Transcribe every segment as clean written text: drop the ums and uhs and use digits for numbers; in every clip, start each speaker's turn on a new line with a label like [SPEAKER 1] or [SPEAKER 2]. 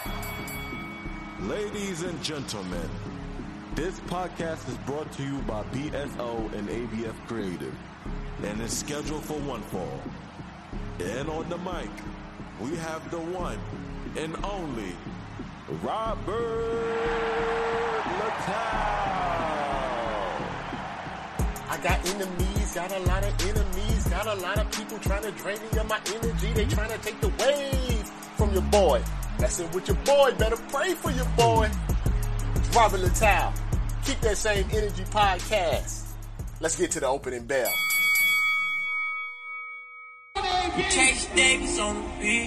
[SPEAKER 1] Ladies and gentlemen, this podcast is brought to you by BSO and ABF Creative and is scheduled for one fall. And on the mic, we have the one and only Robert Littal.
[SPEAKER 2] I got enemies, got a lot of enemies, got a lot of people trying to drain me of my energy. They trying to take the wave from your boy. Messing with your boy, better pray for your boy. It's Robert Littal. Keep that same energy podcast. Let's get to the opening bell.
[SPEAKER 3] Chase Davis on the beat.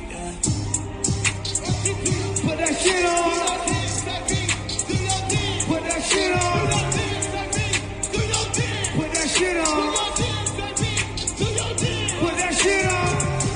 [SPEAKER 4] Put that shit on. Put that shit on. Put that shit on. Put that shit on.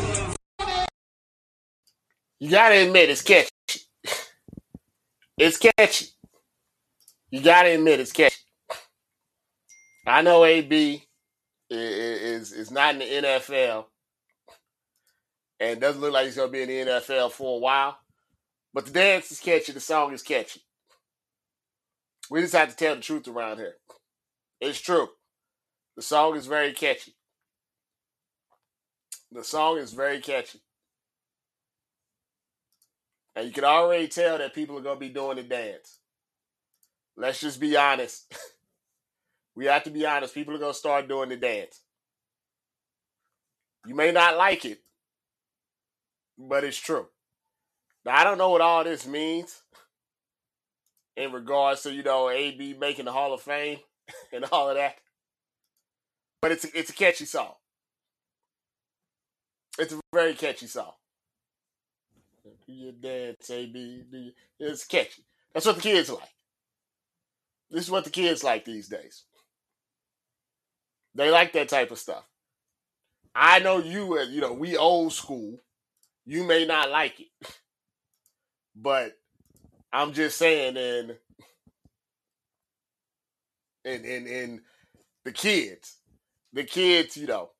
[SPEAKER 2] You gotta admit it's catchy. It's catchy. You gotta admit it's catchy. I know AB is not in the NFL and doesn't look like he's gonna be in the NFL for a while. But the dance is catchy, the song is catchy. We just have to tell the truth around here. It's true. The song is very catchy. The song is very catchy. And you can already tell that people are going to be doing the dance. Let's just be honest. We have to be honest. People are going to start doing the dance. You may not like it, but it's true. Now, I don't know what all this means in regards to, AB making the Hall of Fame and all of that. But it's a catchy song. It's a very catchy song. Do your dance, AB. It's catchy. That's what the kids like. This is what the kids like these days. They like that type of stuff. I know you, we old school. You may not like it. But I'm just saying, and the kids, the kids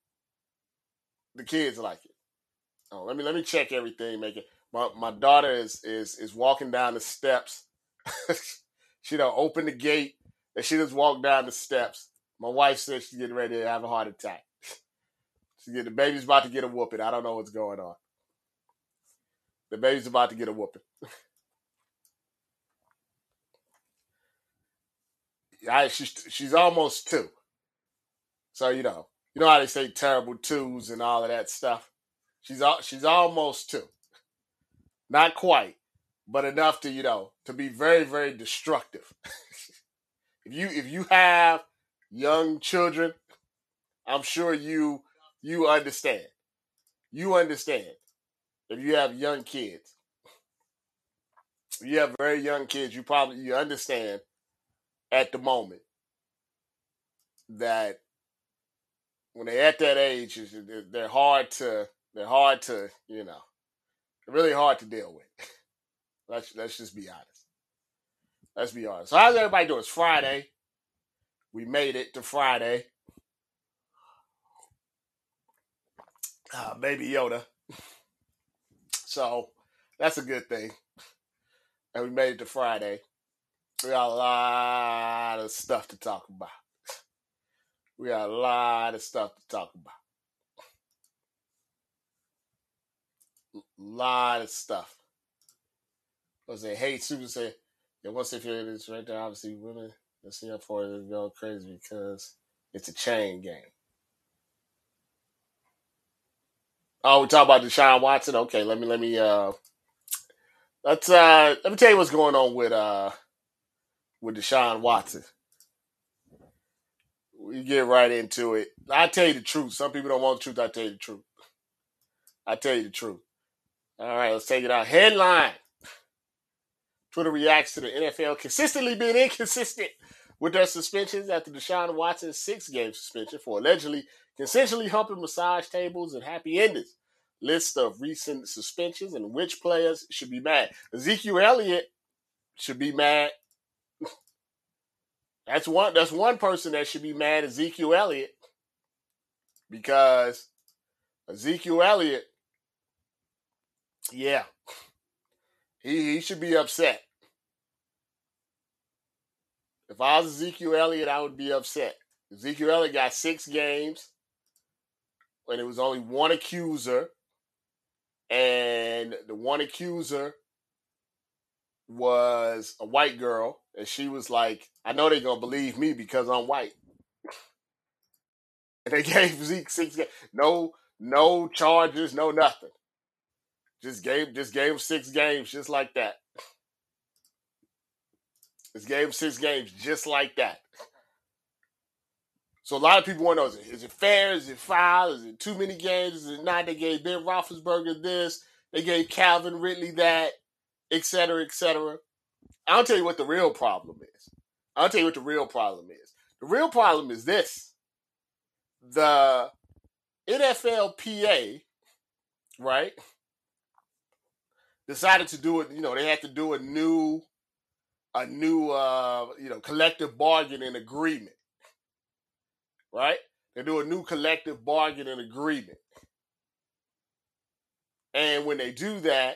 [SPEAKER 2] like it. Oh, let me check everything. Make it. My daughter is walking down the steps. She done opened the gate and she just walked down the steps. My wife said she's getting ready to have a heart attack. The baby's about to get a whooping. I don't know what's going on. The baby's about to get a whooping. She's almost 2. So, you know how they say terrible 2s and all of that stuff. She's almost 2. Not quite, but enough to be very, very destructive. If you have young children, I'm sure you understand. You understand. If you have young kids, if you have very young kids, you understand at the moment that when they're at that age, they're hard to, they're really hard to deal with. Let's just be honest. Let's be honest. So how's everybody doing? It's Friday. We made it to Friday. Baby Yoda. So that's a good thing. And we made it to Friday. We got a lot of stuff to talk about. Lot of stuff. Was it? Hey, Super said, once they feel this right there, obviously women, let's see how far they go crazy because it's a chain game. Oh, we talk about Deshaun Watson. Okay, let me tell you what's going on with Deshaun Watson. We get right into it. I tell you the truth. Some people don't want the truth. I tell you the truth. All right, let's take it out. Headline. Twitter reacts to the NFL consistently being inconsistent with their suspensions after Deshaun Watson's 6-game suspension for allegedly consensually humping massage tables and happy endings. List of recent suspensions and which players should be mad. Ezekiel Elliott should be mad. That's one person that should be mad, Ezekiel Elliott, because Ezekiel Elliott, yeah, He should be upset. If I was Ezekiel Elliott, I would be upset. Ezekiel Elliott got 6 games, and it was only one accuser, and the one accuser was a white girl, and she was like, I know they're going to believe me because I'm white. And they gave Zeke 6 games. No charges, no nothing. Just gave him 6 games just like that. Just gave him 6 games just like that. So a lot of people want to know, is it fair? Is it foul? Is it too many games? Is it not? They gave Ben Roethlisberger this. They gave Calvin Ridley that, et cetera, et cetera. I'll tell you what the real problem is. The real problem is this. The NFLPA, right, decided to do it. They had to do a new collective bargaining agreement, right? They do a new collective bargaining agreement. And when they do that,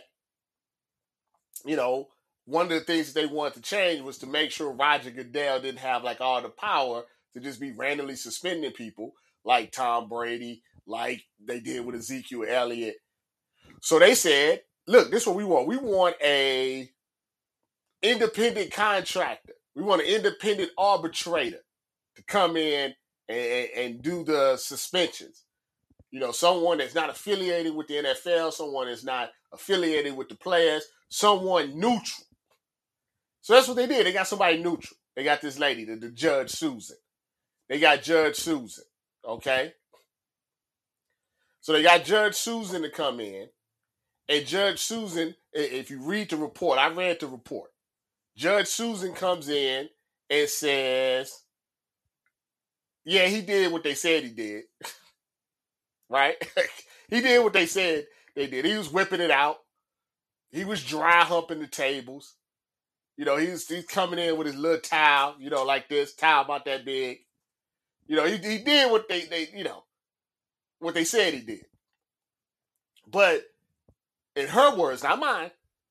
[SPEAKER 2] one of the things that they wanted to change was to make sure Roger Goodell didn't have like all the power to just be randomly suspending people like Tom Brady, like they did with Ezekiel Elliott. So they said, look, this is what we want. We want a independent contractor. We want an independent arbitrator to come in and do the suspensions. Someone that's not affiliated with the NFL, someone that's not affiliated with the players, someone neutral. So that's what they did. They got somebody neutral. They got this lady, the Judge Susan. They got Judge Susan, okay? So they got Judge Susan to come in. And Judge Susan, if you read the report, I read the report. Judge Susan comes in and says, yeah, he did what they said he did. Right? He did what they said they did. He was whipping it out. He was dry humping the tables. He's coming in with his little towel, like this, towel about that big. He did what what they said he did. But in her words, not mine,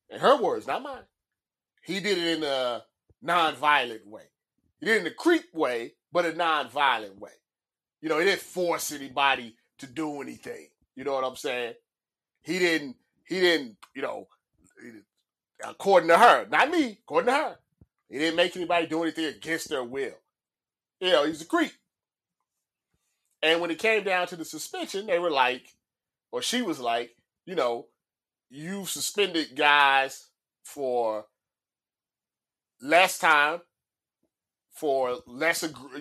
[SPEAKER 2] he did it in a non-violent way. He did it in a creep way, but a non-violent way. He didn't force anybody to do anything. You know what I'm saying? He didn't, according to her, not me, according to her, he didn't make anybody do anything against their will. He's a creep. And when it came down to the suspension, they were like, or she was like, you suspended guys for less time, for less,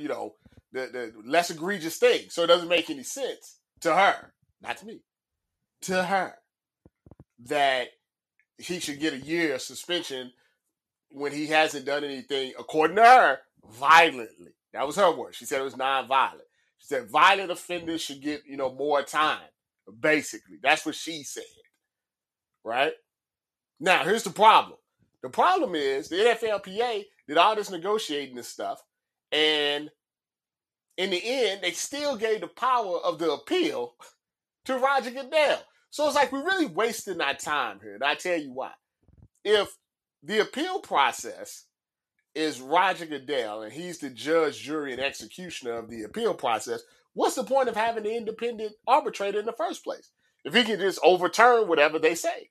[SPEAKER 2] the less egregious thing. So it doesn't make any sense to her, not to me, to her, that he should get a year of suspension when he hasn't done anything, according to her, violently. That was her word. She said it was non-violent. She said violent offenders should get, more time, basically. That's what she said, right? Now, here's the problem. The problem is the NFLPA did all this negotiating and stuff, and in the end, they still gave the power of the appeal to Roger Goodell. So it's like we're really wasting our time here, and I tell you why. If the appeal process is Roger Goodell, and he's the judge, jury, and executioner of the appeal process, what's the point of having an independent arbitrator in the first place? If he can just overturn whatever they say.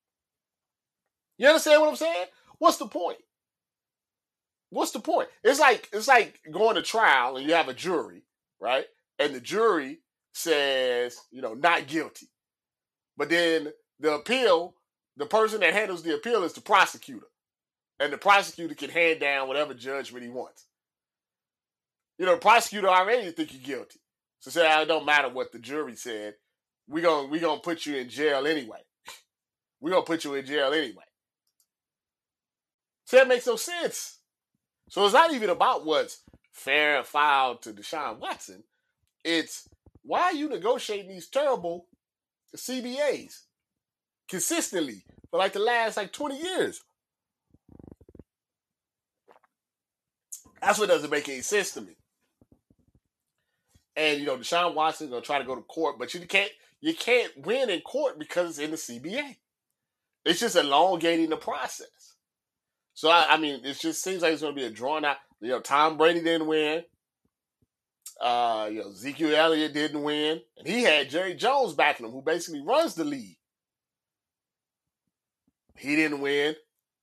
[SPEAKER 2] You understand what I'm saying? What's the point? What's the point? It's like going to trial and you have a jury, right? And the jury says, not guilty. But then the appeal, the person that handles the appeal is the prosecutor. And the prosecutor can hand down whatever judgment he wants. The prosecutor already think you're guilty. So say, it don't matter what the jury said. We're gonna put you in jail anyway. We're gonna put you in jail anyway. So that makes no sense. So it's not even about what's fair and foul to Deshaun Watson. It's why are you negotiating these terrible CBAs consistently for like the last 20 years? That's what doesn't make any sense to me. And Deshaun Watson's gonna try to go to court, but you can't win in court because it's in the CBA. It's just elongating the process. So, I mean, it just seems like it's going to be a drawn out. Tom Brady didn't win. Ezekiel Elliott didn't win. And he had Jerry Jones backing him, who basically runs the league. He didn't win.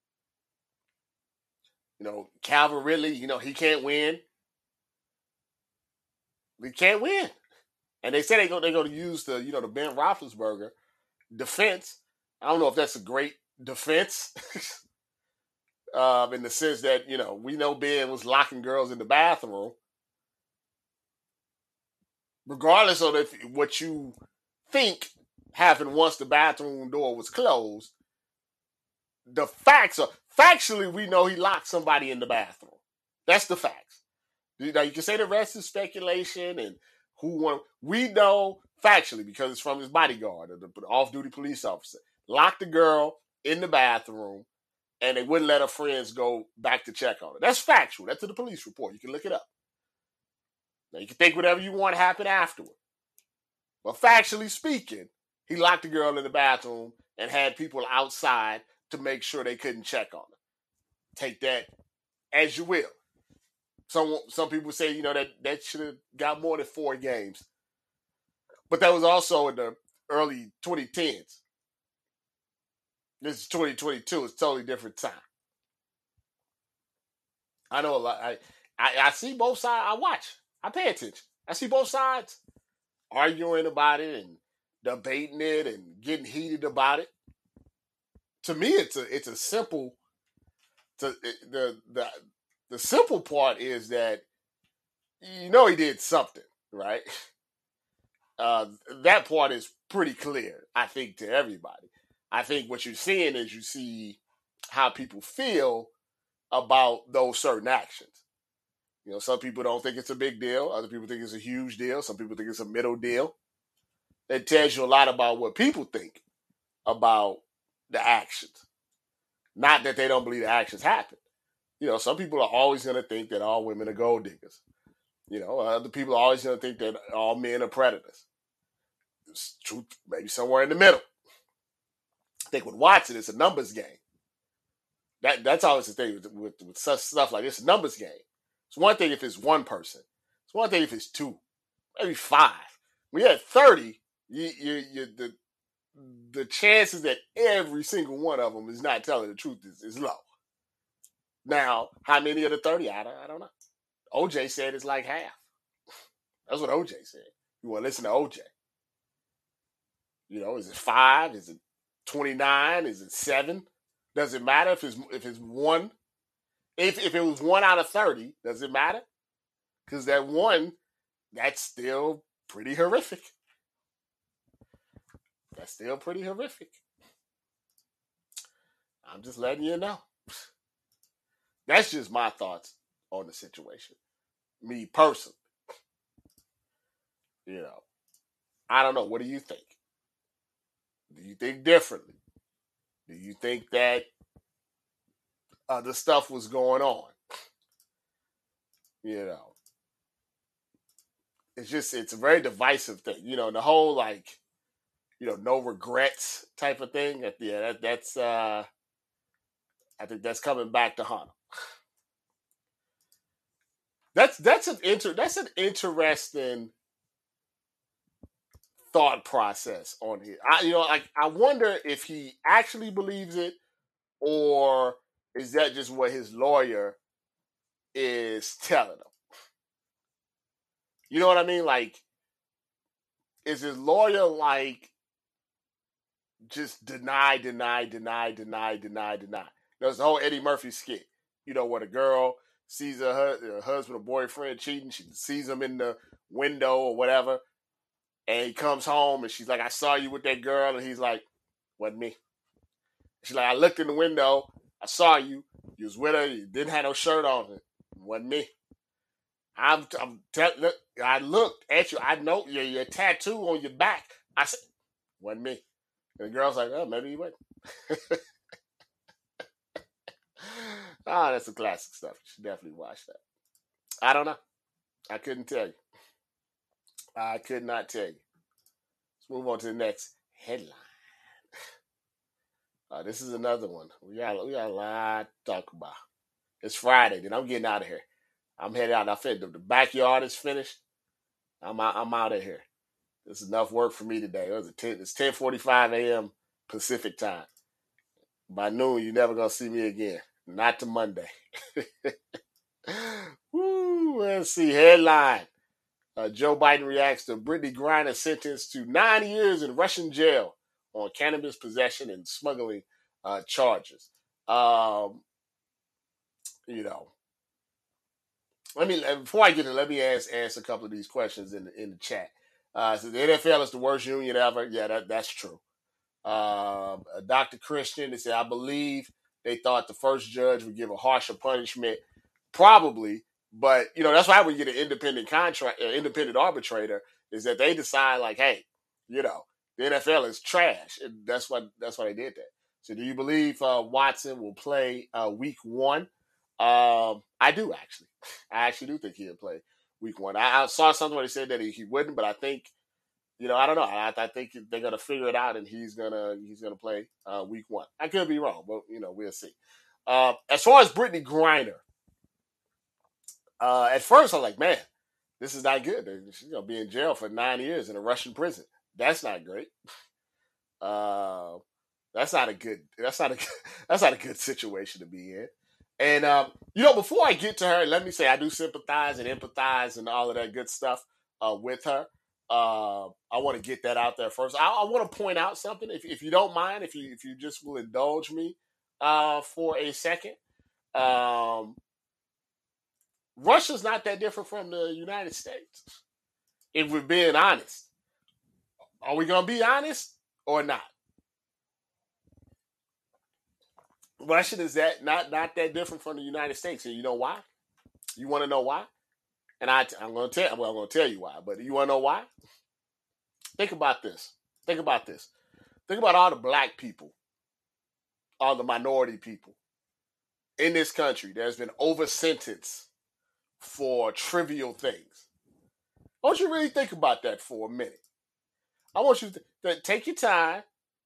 [SPEAKER 2] Calvin Ridley, he can't win. He can't win. And they say they're going to use the Ben Roethlisberger defense. I don't know if that's a great defense in the sense that, we know Ben was locking girls in the bathroom. Regardless of what you think happened once the bathroom door was closed, the facts are, factually, we know he locked somebody in the bathroom. That's the facts. Now, you can say the rest is speculation and who won. We know factually because it's from his bodyguard, the off-duty police officer. Locked the girl in the bathroom, and they wouldn't let her friends go back to check on her. That's factual. That's in the police report. You can look it up. Now, you can think whatever you want happened afterward. But factually speaking, he locked the girl in the bathroom and had people outside to make sure they couldn't check on her. Take that as you will. Some people say, that should have got more than 4 games. But that was also in the early 2010s. This is 2022. It's a totally different time. I know a lot. I see both sides. I watch. I pay attention. I see both sides arguing about it and debating it and getting heated about it. To me, it's a simple. The simple part is that he did something, right? That part is pretty clear, I think, to everybody. I think what you're seeing is you see how people feel about those certain actions. Some people don't think it's a big deal. Other people think it's a huge deal. Some people think it's a middle deal. That tells you a lot about what people think about the actions. Not that they don't believe the actions happen. Some people are always going to think that all women are gold diggers. Other people are always going to think that all men are predators. It's truth, maybe somewhere in the middle. I think with Watson, it's a numbers game. That's always the thing with such stuff like this, a numbers game. It's one thing if it's one person. It's one thing if it's 2, maybe 5. When you're at 30, the chances that every single one of them is not telling the truth is low. Now, how many of the 30? I don't know. OJ said it's like half. That's what OJ said. You want to listen to OJ. Is it 5? Is it 29? Is it 7? Does it matter if it's 1? If it was 1 out of 30, does it matter? Because that 1, that's still pretty horrific. That's still pretty horrific. I'm just letting you know. That's just my thoughts on the situation. Me personally. I don't know. What do you think? Do you think differently? Do you think that other stuff was going on? It's a very divisive thing. The whole no regrets type of thing. That's I think that's coming back to haunt him. That's an interesting thought process on here. I wonder if he actually believes it, or is that just what his lawyer is telling him? You know what I mean? Is his lawyer just deny? There's the whole Eddie Murphy skit, where the girl sees her husband or boyfriend cheating. She sees him in the window or whatever. And he comes home and she's like, I saw you with that girl. And he's like, wasn't me. She's like, I looked in the window. I saw you. You was with her. You didn't have no shirt on. It wasn't me. Look, I looked at you. I know your tattoo on your back. I said, wasn't me. And the girl's like, oh, maybe you wasn't. That's some classic stuff. You should definitely watch that. I don't know. I couldn't tell you. I could not tell you. Let's move on to the next headline. This is another one. We got a lot to talk about. It's Friday, then I'm getting out of here. I'm headed out. The backyard is finished. I'm out of here. This is enough work for me today. It's 10:45 a.m. Pacific time. By noon, you're never gonna see me again. Not to Monday. Woo, let's see. Headline. Joe Biden reacts to Brittany Griner sentenced to 9 years in Russian jail on cannabis possession and smuggling charges. Before I get in, let me answer a couple of these questions in the chat. So the NFL is the worst union ever. Yeah, that's true. Dr. Christian, they said, I believe they thought the first judge would give a harsher punishment. Probably, but that's why we get an independent arbitrator, is that they decide like, hey, the NFL is trash. And that's why they did that. So do you believe Watson will play week 1? I do actually. I actually do think he'll play week 1. I saw something where they said that he wouldn't, but I think, I don't know. I think they're gonna figure it out, and he's gonna play week 1. I could be wrong, but we'll see. As far as Brittany Griner, at first I'm like, man, this is not good. She's gonna be in jail for 9 years in a Russian prison. That's not great. That's not a good situation to be in. And before I get to her, let me say I do sympathize and empathize and all of that good stuff with her. I want to get that out there first. I want to point out something, if you don't mind, if you just will indulge me for a second. Russia's not that different from the United States, if we're being honest. Are we going to be honest or not? Russia is not that different from the United States. And you know why? You want to know why? And I'm going to tell you why. But you want to know why? Think about this. Think about all the black people, all the minority people in this country that has been over-sentenced for trivial things. I want you to really think about that for a minute. I want you to take your time,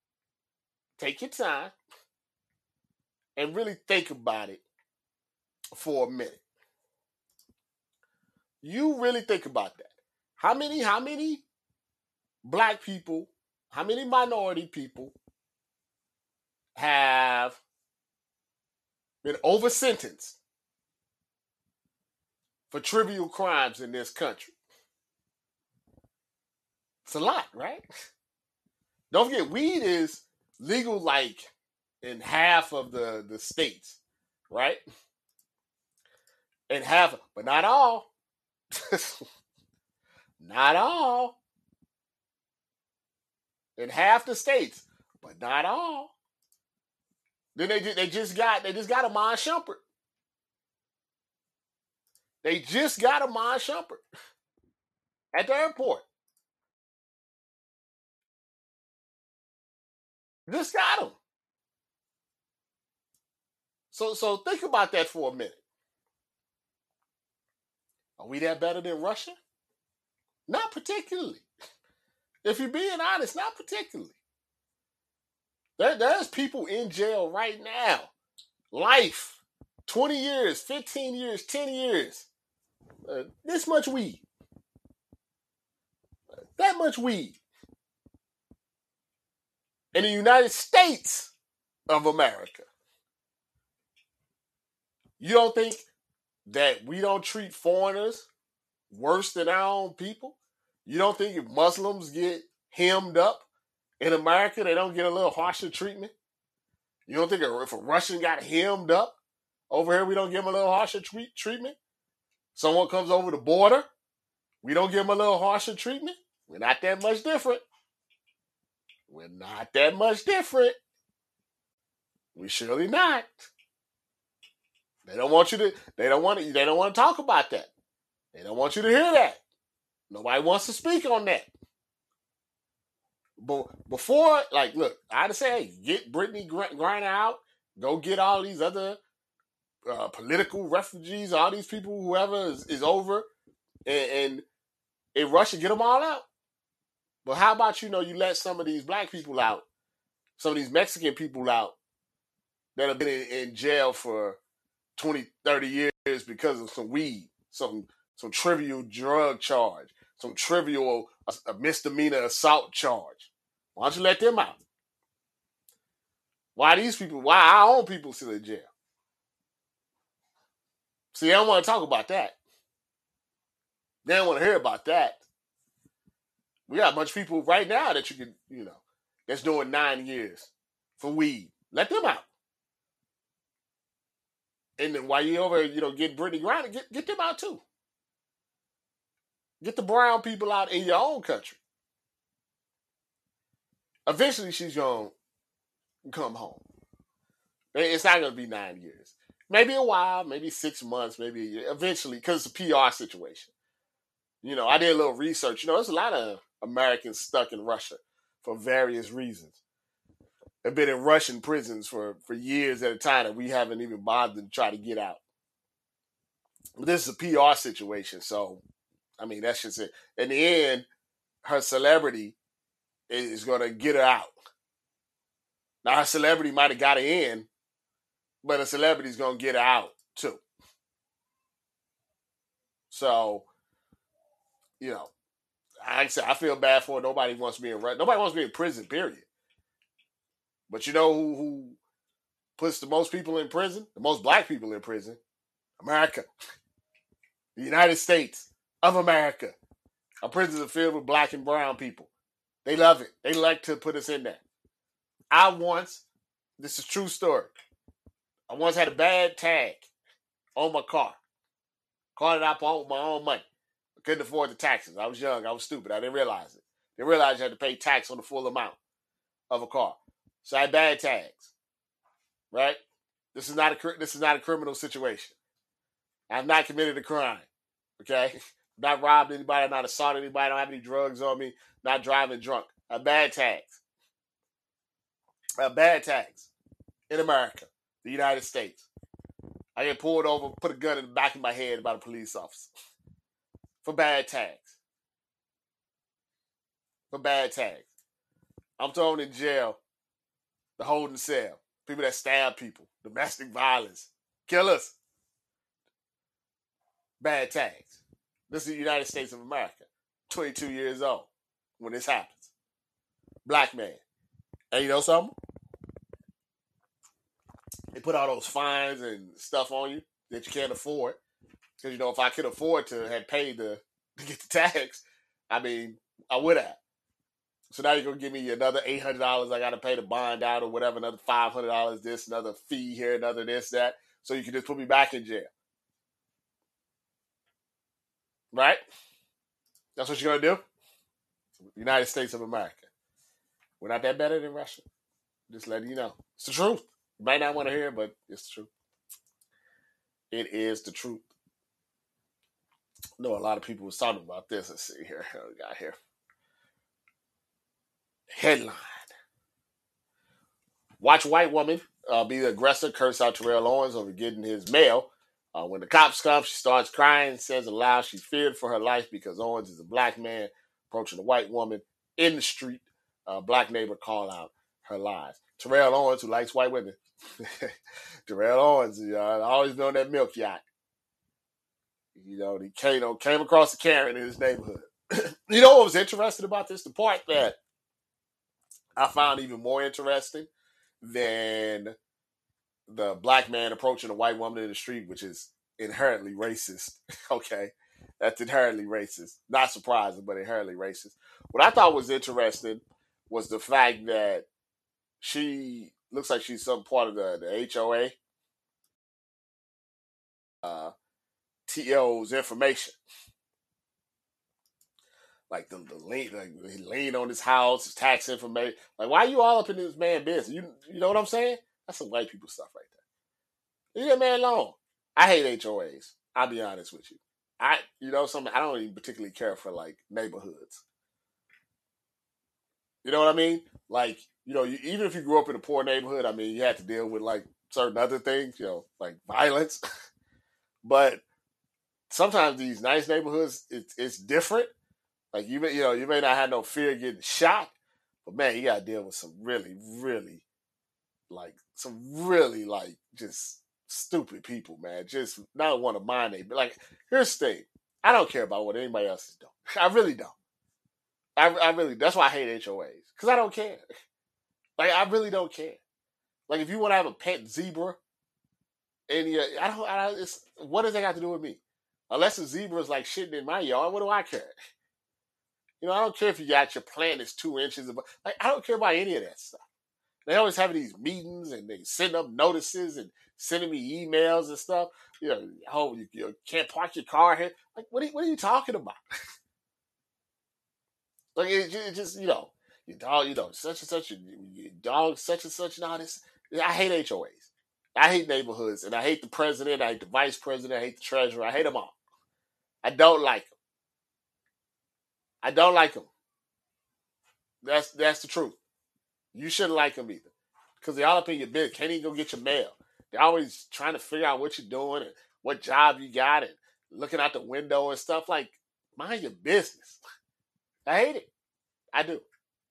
[SPEAKER 2] and really think about it for a minute. You really think about that. How many black people, how many minority people have been over-sentenced for trivial crimes in this country? It's a lot, right? Don't forget, weed is legal like in half of the states, right? In half, but not all. Not all. In half the states, but not all. Then they just got Amon Shumpert. They just got Amon Shumpert at the airport. Just got him. So think about that for a minute. Are we that better than Russia? Not particularly. If you're being honest, not particularly. There's people in jail right now. Life. 20 years, 15 years, 10 years. This much weed. That much weed. In the United States of America. You don't think that we don't treat foreigners worse than our own people? You don't think if Muslims get hemmed up in America, they don't get a little harsher treatment? You don't think if a Russian got hemmed up over here, we don't give him a little harsher treatment? Someone comes over the border, we don't give them a little harsher treatment? We're not that much different. We're not that much different. We surely not. They don't want to talk about that. They don't want you to hear that. Nobody wants to speak on that. But before, look, I'd say, hey, get Brittany Griner out. Go get all these other political refugees, all these people, whoever is over. And in Russia, get them all out. But how about, you let some of these black people out some of these Mexican people out that have been in jail for 20, 30 years because of some weed, some trivial drug charge, some trivial a misdemeanor assault charge. Why don't you let them out? Why our own people still in jail? See, I don't want to talk about that. They don't want to hear about that. We got a bunch of people right now that you can, that's doing 9 years for weed. Let them out. And then while you're over, getting Brittany Griner, get them out too. Get the brown people out in your own country. Eventually, she's going to come home. It's not going to be 9 years. Maybe a while, maybe 6 months, maybe a year. Eventually, because it's a PR situation. I did a little research. There's a lot of Americans stuck in Russia for various reasons. They've been in Russian prisons for years at a time that we haven't even bothered to try to get out. But this is a PR situation, so, that's just it. In the end, her celebrity is going to get her out. Now, her celebrity might have got her in, but a celebrity's going to get her out, too. So, like I said, I feel bad for her. Nobody wants to be in prison, period. But you know who puts the most people in prison? The most black people in prison? America. The United States of America. Our prisons are filled with black and brown people. They love it. They like to put us in there. This is a true story. I once had a bad tag on my car. Caught it out with my own money. I couldn't afford the taxes. I was young. I was stupid. I didn't realize it. Didn't realize you had to pay tax on the full amount of a car. So I had bad tags. Right? This is not a criminal situation. I've not committed a crime. Okay? Not robbed anybody. Not assaulted anybody. I don't have any drugs on me. Not driving drunk. I have bad tags. Bad tags in America, the United States. I get pulled over, put a gun in the back of my head by a police officer for bad tags. For bad tags. I'm thrown in jail, the holding cell, people that stab people, domestic violence, killers. Bad tags. This is the United States of America, 22 years old when this happens. Black man. And you know something? They put all those fines and stuff on you that you can't afford. Because, if I could afford to have paid to get the tax, I would have. So now you're going to give me another $800 I got to pay to bond out or whatever, another $500 this, another fee here, another this, that, so you can just put me back in jail. Right? That's what you're going to do? United States of America. We're not that better than Russia. Just letting you know. It's the truth. You might not want to hear it, but it's the truth. It is the truth. I know a lot of people was talking about this. Let's see here. What we got here? Headline. Watch white woman be the aggressor, curse out Terrell Owens over getting his mail. When the cops come, she starts crying, says aloud she feared for her life because Owens is a black man approaching a white woman in the street. Black neighbor call out her lies. Terrell Owens, who likes white women. Terrell Owens, always been on that milk yacht. He came across a Karen in his neighborhood. You know what was interesting about this? The part that I found even more interesting than the black man approaching a white woman in the street, which is inherently racist. Okay, that's inherently racist. Not surprising, but inherently racist. What I thought was interesting was the fact that she looks like she's some part of the HOA. TO's information. Like the lien on his house, his tax information. Like, why are you all up in this man's business? You know what I'm saying? That's some white people stuff right there. Leave that man alone. I hate HOAs. I'll be honest with you. I don't even particularly care for like neighborhoods. You know what I mean? Like, even if you grew up in a poor neighborhood, you had to deal with like certain other things, like violence. But sometimes these nice neighborhoods, it's different. Like you may not have no fear of getting shot, But man, you gotta deal with some really, really just stupid people, man. Just not want to mind it. But like, here's the thing. I don't care about what anybody else is doing. I really don't. I really, that's why I hate HOAs. Because I don't care. Like, I really don't care. Like, if you want to have a pet zebra, and what does that got to do with me? Unless the zebra is like shitting in my yard, what do I care? You know, I don't care if you got your plant is 2 inches above. Like, I don't care about any of that stuff. They always have these meetings and they send up notices and sending me emails and stuff. You know, oh, you can't park your car here. Like, what are you talking about? Like, it just, you know, your dog, you know, such and such, your dog, such and such, and all this. I hate HOAs. I hate neighborhoods, and I hate the president. I hate the vice president. I hate the treasurer. I hate them all. I don't like them. I don't like them. That's the truth. You shouldn't like them either, because they all up in your business. Can't even go get your mail. They're always trying to figure out what you're doing and what job you got and looking out the window and stuff. Like, mind your business. I hate it. I do.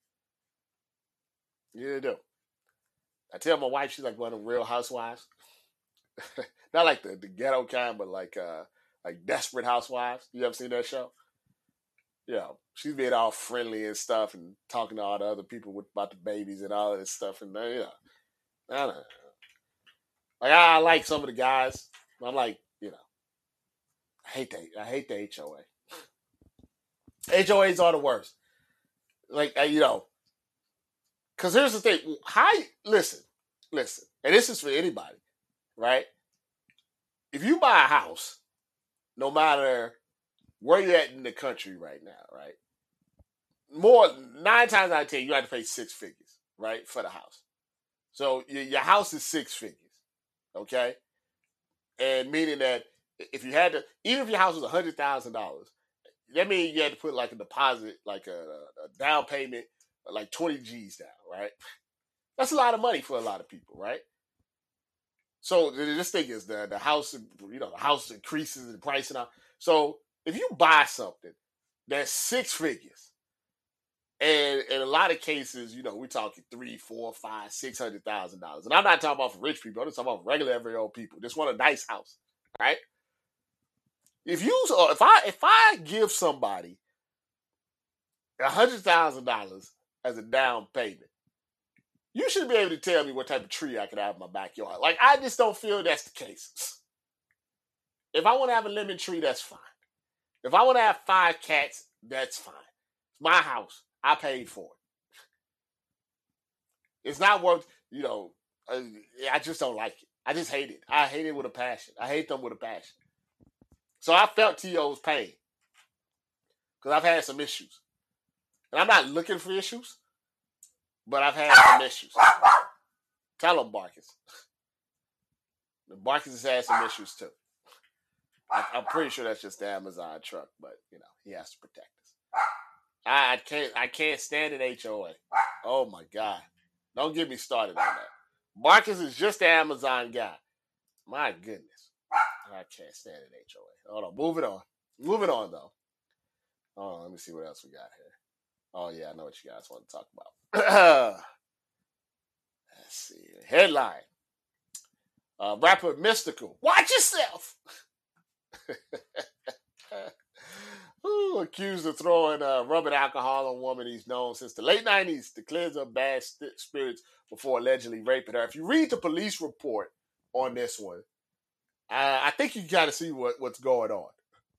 [SPEAKER 2] You do. I tell my wife she's like one of the Real Housewives. Not like the ghetto kind, but like Desperate Housewives. You ever seen that show? Yeah, she's being all friendly and stuff and talking to all the other people about the babies and all of this stuff. And I don't know. Like, I like some of the guys. I'm like, you know, I hate the HOA. HOAs are the worst. Like, you know, because here's the thing. Listen, and this is for anybody, right? If you buy a house, no matter where you're at in the country right now, right? 9 times out of 10, you have to pay 6 figures, right, for the house. So your house is 6 figures, okay? And meaning that if you had to, even if your house was $100,000, that means you had to put like a deposit, like a down payment, like 20 G's down, right? That's a lot of money for a lot of people, right? So this thing is the house, you know, the house increases in price and all. So if you buy something that's 6 figures, and in a lot of cases, you know, we're talking $300,000, $400,000, $500,000, $600,000, and I'm not talking about for rich people. I'm just talking about regular every old people. Just want a nice house, right? If I give somebody $100,000 as a down payment, you should be able to tell me what type of tree I could have in my backyard. Like, I just don't feel that's the case. If I want to have a lemon tree, that's fine. If I want to have 5 cats, that's fine. It's my house. I paid for it. It's not worth, you know, I just don't like it. I just hate it. I hate it with a passion. I hate them with a passion. So I felt T.O.'s pain because I've had some issues. And I'm not looking for issues, but I've had some issues. Tell him, Barkis. Barkis has had some issues too. I'm pretty sure that's just the Amazon truck, but you know, he has to protect us. I can't stand an HOA. Oh my God. Don't get me started on that. Marcus is just the Amazon guy. My goodness. I can't stand an HOA. Hold on. Moving on though. Oh, let me see what else we got here. Oh yeah, I know what you guys want to talk about. Let's see. Headline. Rapper Mystical. Watch yourself. Accused of throwing rubbing alcohol on a woman he's known since the late 90s to cleanse her bad spirits before allegedly raping her. If you read the police report on this one, I think you got to see what's going on.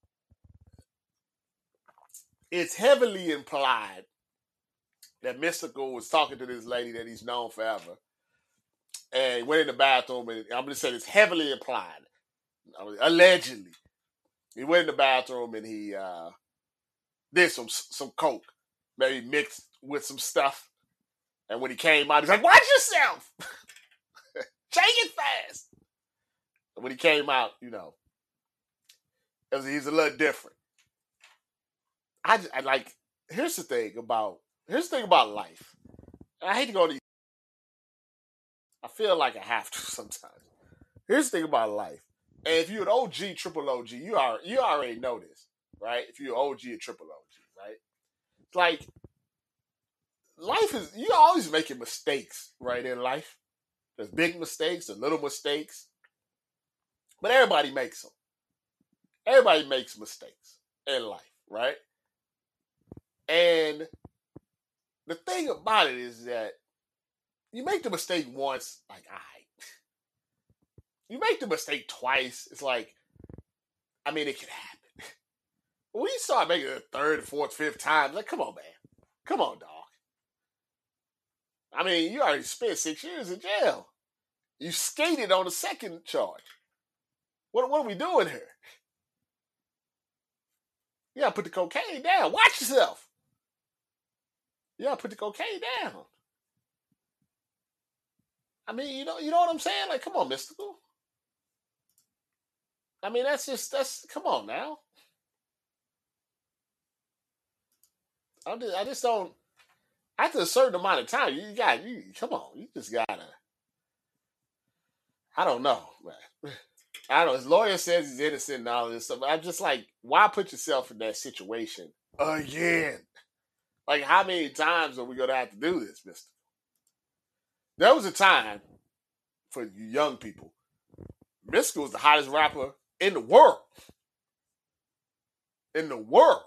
[SPEAKER 2] It's heavily implied that Mystical was talking to this lady that he's known forever, and he went in the bathroom, and I'm going to say it's heavily implied, allegedly. He went in the bathroom and he did some coke, maybe mixed with some stuff. And when he came out, he's like, "Watch yourself! Shake it fast!" And when he came out, you know, he's a little different. I like. Here's the thing about life. And I hate to go to these. I feel like I have to sometimes. Here's the thing about life. And if you're an OG, triple OG, you already know this, right? If you're OG or triple OG, right? It's like life is, you always making mistakes, right, in life. There's big mistakes and little mistakes. But everybody makes them. Everybody makes mistakes in life, right? And the thing about it is that you make the mistake once, like, all right. You make the mistake twice, it's like, I mean, it can happen. When you start making it a third, fourth, fifth time, like, come on, man. Come on, dog. I mean, you already spent 6 years in jail. You skated on the second charge. What are we doing here? You gotta put the cocaine down. Watch yourself. You gotta put the cocaine down. I mean, you know what I'm saying? Like, come on, Mystical. I mean, come on now. I just don't, after a certain amount of time, come on, you just gotta, I don't know, man. I don't know, his lawyer says he's innocent and all this stuff, but I'm just like, why put yourself in that situation again? Like, how many times are we gonna have to do this, mister? There was a time, for you young people, Mystical was the hottest rapper in the world. In the world.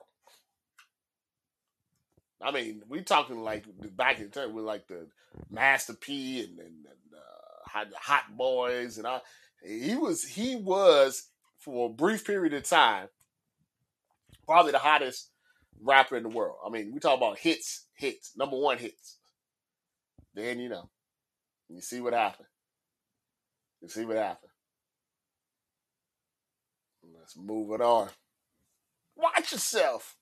[SPEAKER 2] I mean, we talking like back in time with like the Master P and Hot Boys and all. He was for a brief period of time probably the hottest rapper in the world. I mean, we talk about hits, number one hits. Then you see what happened. Let's move it on. Watch yourself.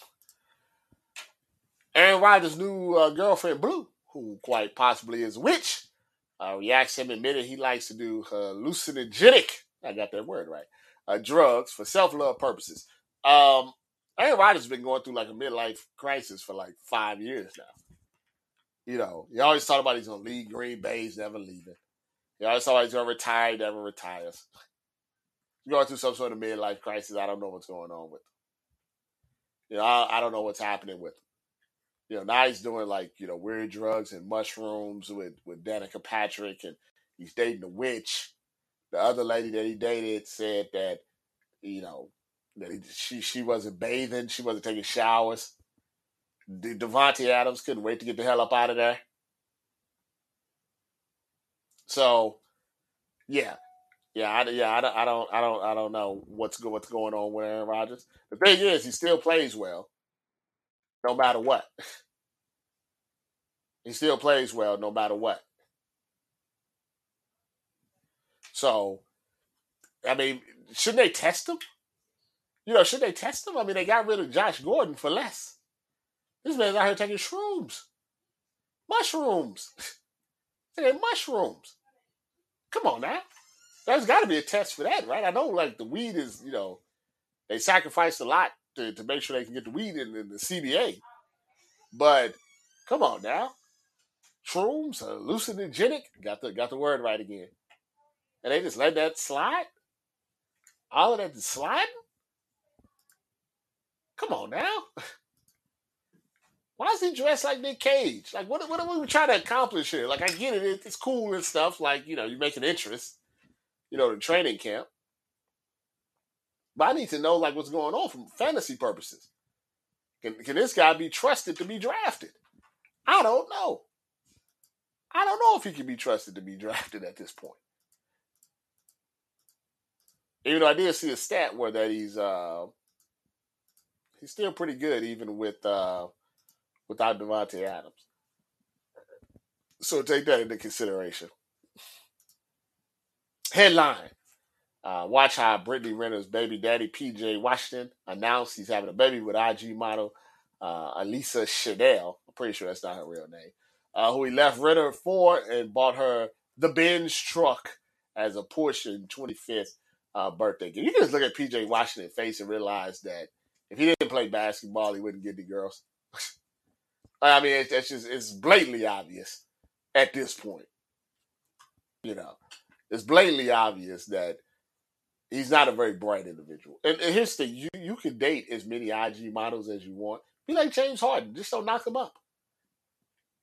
[SPEAKER 2] Aaron Rodgers' new girlfriend, Blue, who quite possibly is a witch, reacts him admitted he likes to do hallucinogenic, I got that word right, drugs for self-love purposes. Aaron Rodgers has been going through like a midlife crisis for like 5 years now. You know, he always talk about he's going to leave Green Bay, he's never leaving. He always talk about he's going to retire, he never retires. He's going through some sort of midlife crisis. I don't know what's going on with him. You know, I don't know what's happening with him. You know, now he's doing like, weird drugs and mushrooms with Danica Patrick, and he's dating a witch. The other lady that he dated said that, that she wasn't bathing, she wasn't taking showers. Devontae Adams couldn't wait to get the hell up out of there. So, I don't know what's going on with Aaron Rodgers. The thing is, he still plays well. No matter what. He still plays well no matter what. So, I mean, shouldn't they test him? Should they test him? I mean, they got rid of Josh Gordon for less. This man's out here taking shrooms. Mushrooms. Taking mushrooms. Come on now. There's got to be a test for that, right? I know, like, the weed is, they sacrificed a lot to make sure they can get the weed in the CBA. But come on now, shrooms, hallucinogenic. Got the word right again, and they just let that slide. All of that is sliding. Come on now. Why is he dressed like Nick Cage? Like, what are we trying to accomplish here? Like, I get it, it's cool and stuff. Like, you make an interest, the training camp. But I need to know, like, what's going on from fantasy purposes. Can this guy be trusted to be drafted? I don't know. I don't know if he can be trusted to be drafted at this point. Even though I did see a stat where that he's still pretty good even without Devontae Adams. So take that into consideration. Headline. Watch how Brittany Renner's baby daddy, PJ Washington, announced he's having a baby with IG model Alisa Chanel. I'm pretty sure that's not her real name. Who he left Renner for and bought her the Benz truck as a Porsche 25th birthday gift. You can just look at PJ Washington's face and realize that if he didn't play basketball, he wouldn't get the girls. I mean, it's blatantly obvious at this point. It's blatantly obvious that he's not a very bright individual. And here's the thing, you can date as many IG models as you want. Be like James Harden, just don't knock him up.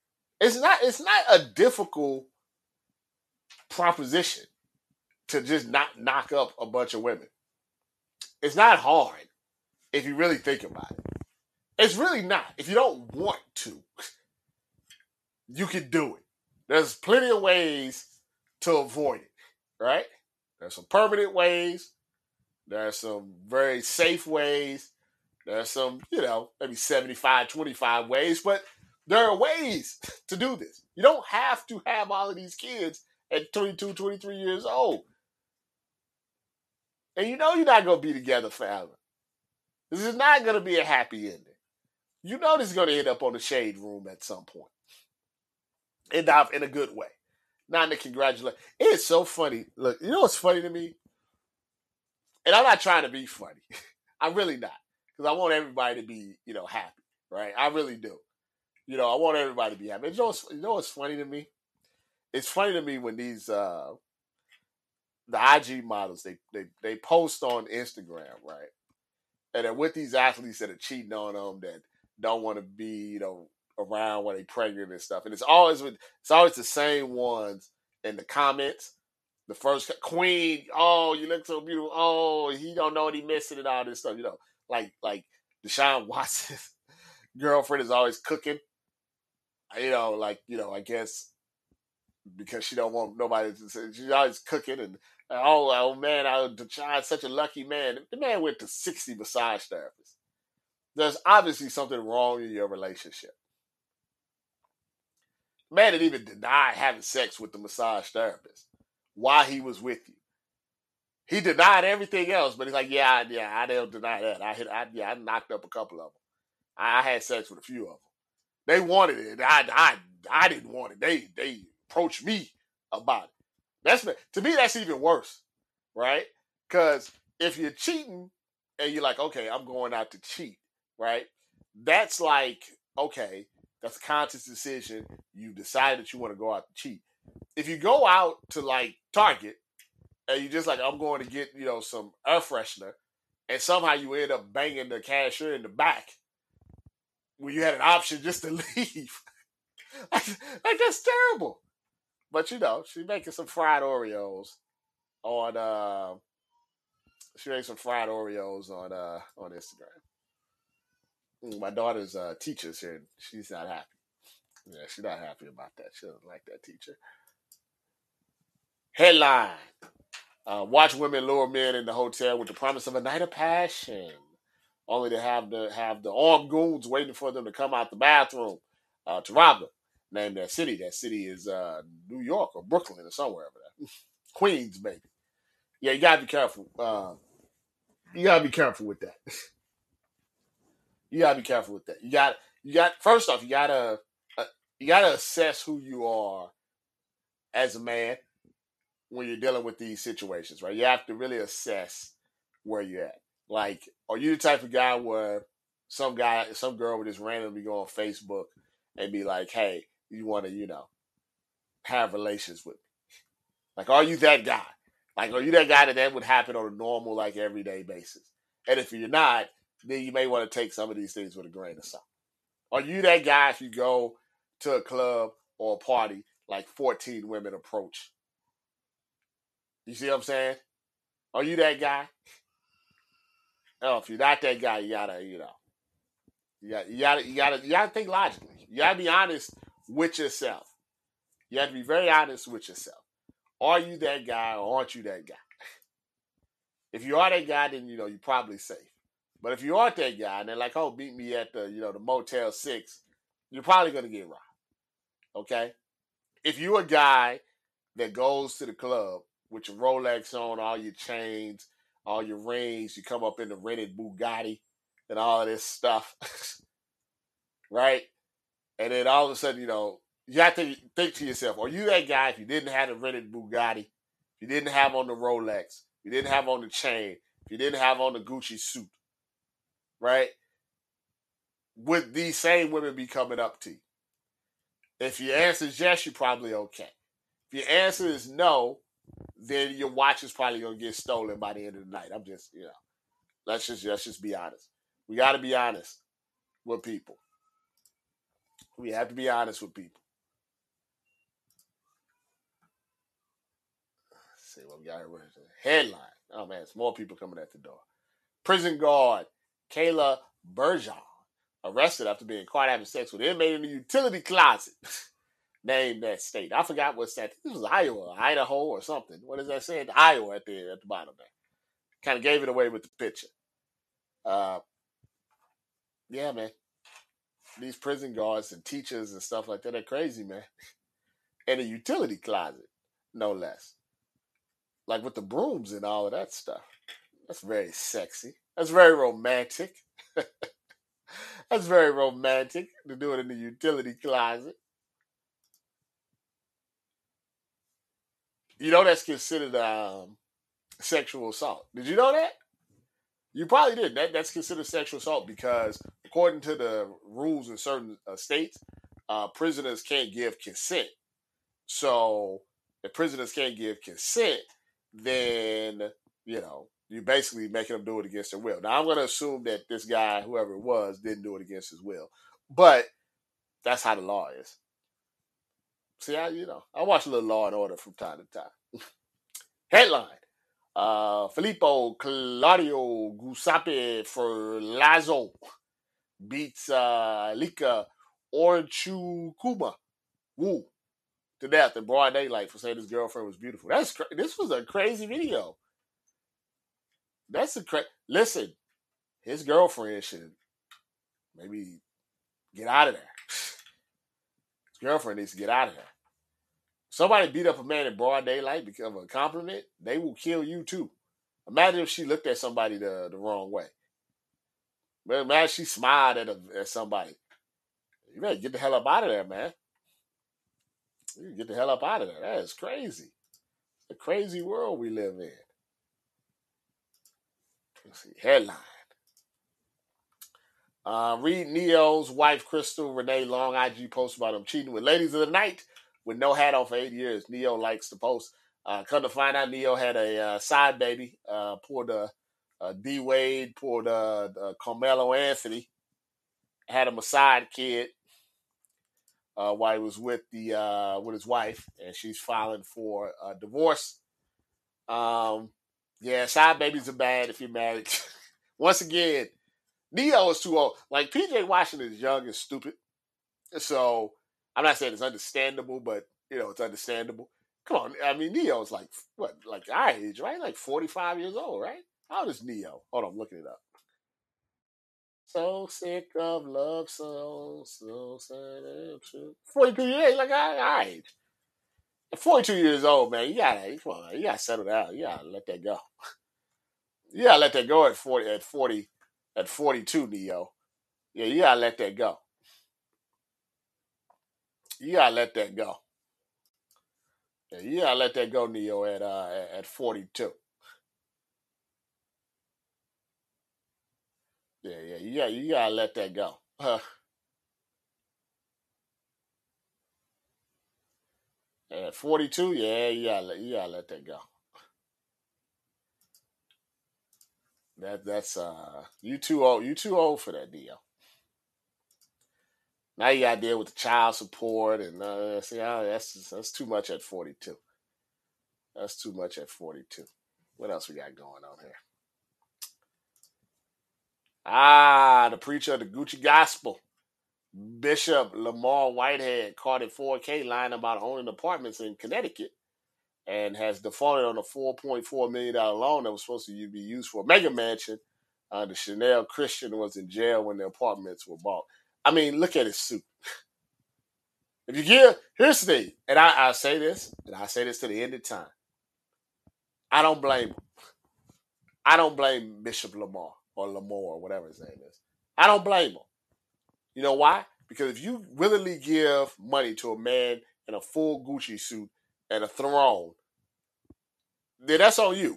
[SPEAKER 2] It's not a difficult proposition to just not knock up a bunch of women. It's not hard if you really think about it. It's really not. If you don't want to, you can do it. There's plenty of ways to avoid it, right? There's some permanent ways. There's some very safe ways. There's some, maybe 75-25 ways, but there are ways to do this. You don't have to have all of these kids at 22, 23 years old. And you're not going to be together forever. This is not going to be a happy ending. This is going to end up on the shade room at some point. End up in a good way. Not in the congratulations. It's so funny. Look, you know what's funny to me? And I'm not trying to be funny. I'm really not. Because I want everybody to be, happy. Right? I really do. I want everybody to be happy. You know what's funny to me? It's funny to me when these the IG models they post on Instagram, right? And they're with these athletes that are cheating on them, that don't want to be, around when they're pregnant and stuff. And it's always the same ones in the comments. The first queen, oh, you look so beautiful. Oh, he don't know what he missing and all this stuff. Like Deshaun Watson's girlfriend is always cooking. I guess because she don't want nobody to say, she's always cooking and oh man, Deshaun's such a lucky man. The man went to 60 massage therapists. There's obviously something wrong in your relationship. The man didn't even deny having sex with the massage therapist while he was with you. He denied everything else, but he's like, I don't deny that. I knocked up a couple of them. I had sex with a few of them. They wanted it. I didn't want it. They approached me about it. To me, that's even worse, right? Because if you're cheating and you're like, okay, I'm going out to cheat, right? That's like, okay, that's a conscious decision. You decide that you want to go out to cheat. If you go out to like Target and you just like, I'm going to get, some air freshener, and somehow you end up banging the cashier in the back when you had an option just to leave. like that's terrible. But she's making some fried Oreos on she made some fried Oreos on Instagram. My daughter's teacher's here. She's not happy. Yeah, she's not happy about that. She doesn't like that teacher. Headline. Watch women lure men in the hotel with the promise of a night of passion, only to have the armed goons waiting for them to come out the bathroom to rob them. Name that city. That city is New York or Brooklyn or somewhere over there. Queens, maybe. Yeah, you gotta be careful. You gotta be careful with that. You gotta be careful with that. You got. First off, you gotta assess who you are as a man when you're dealing with these situations, right? You have to really assess where you're at. Like, are you the type of guy where some girl would just randomly go on Facebook and be like, hey, you want to, have relations with me? Like, are you that guy? Like, are you that guy that would happen on a normal, like, everyday basis? And if you're not, then you may want to take some of these things with a grain of salt. Are you that guy if you go to a club or a party, like 14 women approach? You see what I'm saying? Are you that guy? No, if you're not that guy, you gotta think logically. You gotta be honest with yourself. You have to be very honest with yourself. Are you that guy or aren't you that guy? If you are that guy, then you're probably safe. But if you aren't that guy and they're like, oh, meet me at the Motel 6, you're probably gonna get robbed. Okay? If you're a guy that goes to the club with your Rolex on, all your chains, all your rings, you come up in the rented Bugatti and all of this stuff, right? And then all of a sudden, you have to think to yourself, are you that guy if you didn't have the rented Bugatti, if you didn't have on the Rolex, if you didn't have on the chain, if you didn't have on the Gucci suit, right? Would these same women be coming up to you? If your answer is yes, you're probably okay. If your answer is no, then your watch is probably going to get stolen by the end of the night. I'm just, let's just be honest. We got to be honest with people. We have to be honest with people. Let's see what we got here. Headline. Oh, man, it's more people coming at the door. Prison guard Kayla Bergeron arrested after being caught having sex with an inmate in the utility closet. Named that state. I forgot what's that. This was Iowa, Idaho, or something. What does that say? Iowa at the bottom there. Kind of gave it away with the picture. Yeah, man. These prison guards and teachers and stuff like that are crazy, man. In a utility closet, no less. Like with the brooms and all of that stuff. That's very sexy. That's very romantic. That's very romantic to do it in the utility closet. You know that's considered sexual assault. Did you know that? You probably did. That's considered sexual assault because according to the rules in certain states, prisoners can't give consent. So if prisoners can't give consent, then, you're basically making them do it against their will. Now, I'm going to assume that this guy, whoever it was, didn't do it against his will. But that's how the law is. See, I watch a little Law and Order from time to time. Headline. Filippo Claudio Giuseppe Ferlazzo beats Lika Orchukuma Woo to death in broad daylight for saying his girlfriend was beautiful. This was a crazy video. Listen, his girlfriend should maybe get out of there. His girlfriend needs to get out of there. Somebody beat up a man in broad daylight because of a compliment, they will kill you too. Imagine if she looked at somebody the wrong way. But imagine she smiled at somebody. You better get the hell up out of there, man. You get the hell up out of there. That is crazy. It's a crazy world we live in. Let's see. Headline. Read Ne-Yo's wife, Crystal Renee Long, IG post about him cheating with ladies of the night with no hat on for 8 years. Ne-Yo likes to post. Come to find out, Ne-Yo had a side baby. Poor D Wade, poor Carmelo Anthony. Had him a side kid while he was with his wife, and she's filing for divorce. Yeah, side babies are bad if you're married. Once again, Ne-Yo is too old. Like, PJ Washington is young and stupid. So, I'm not saying it's understandable, but, it's understandable. Come on. I mean, Ne-Yo's like our age, right? Like 45 years old, right? How old is Ne-Yo? Hold on, I'm looking it up. So sick of love songs. So sad. 42 years, like our age. At 42 years old, man, you gotta settle down. You gotta let that go. You gotta let that go at 42, Ne-Yo. Yeah, you gotta let that go. You gotta let that go. Yeah, you gotta let that go, Ne-Yo, at 42. Yeah, you gotta let that go. At 42, yeah, you gotta let that go. That's you too old. You too old for that, Ne-Yo. Now you got to deal with the child support and that's too much at 42. That's too much at 42. What else we got going on here? The preacher of the Gucci Gospel, Bishop Lamar Whitehead, caught at 4K lying about owning apartments in Connecticut and has defaulted on a $4.4 million loan that was supposed to be used for a mega mansion. The Chanel Christian was in jail when the apartments were bought. I mean, look at his suit. Here's the thing, and I say this, and I say this to the end of time. I don't blame him. I don't blame Bishop Lamar or Lamar, whatever his name is. I don't blame him. You know why? Because if you willingly give money to a man in a full Gucci suit and a throne, then that's on you.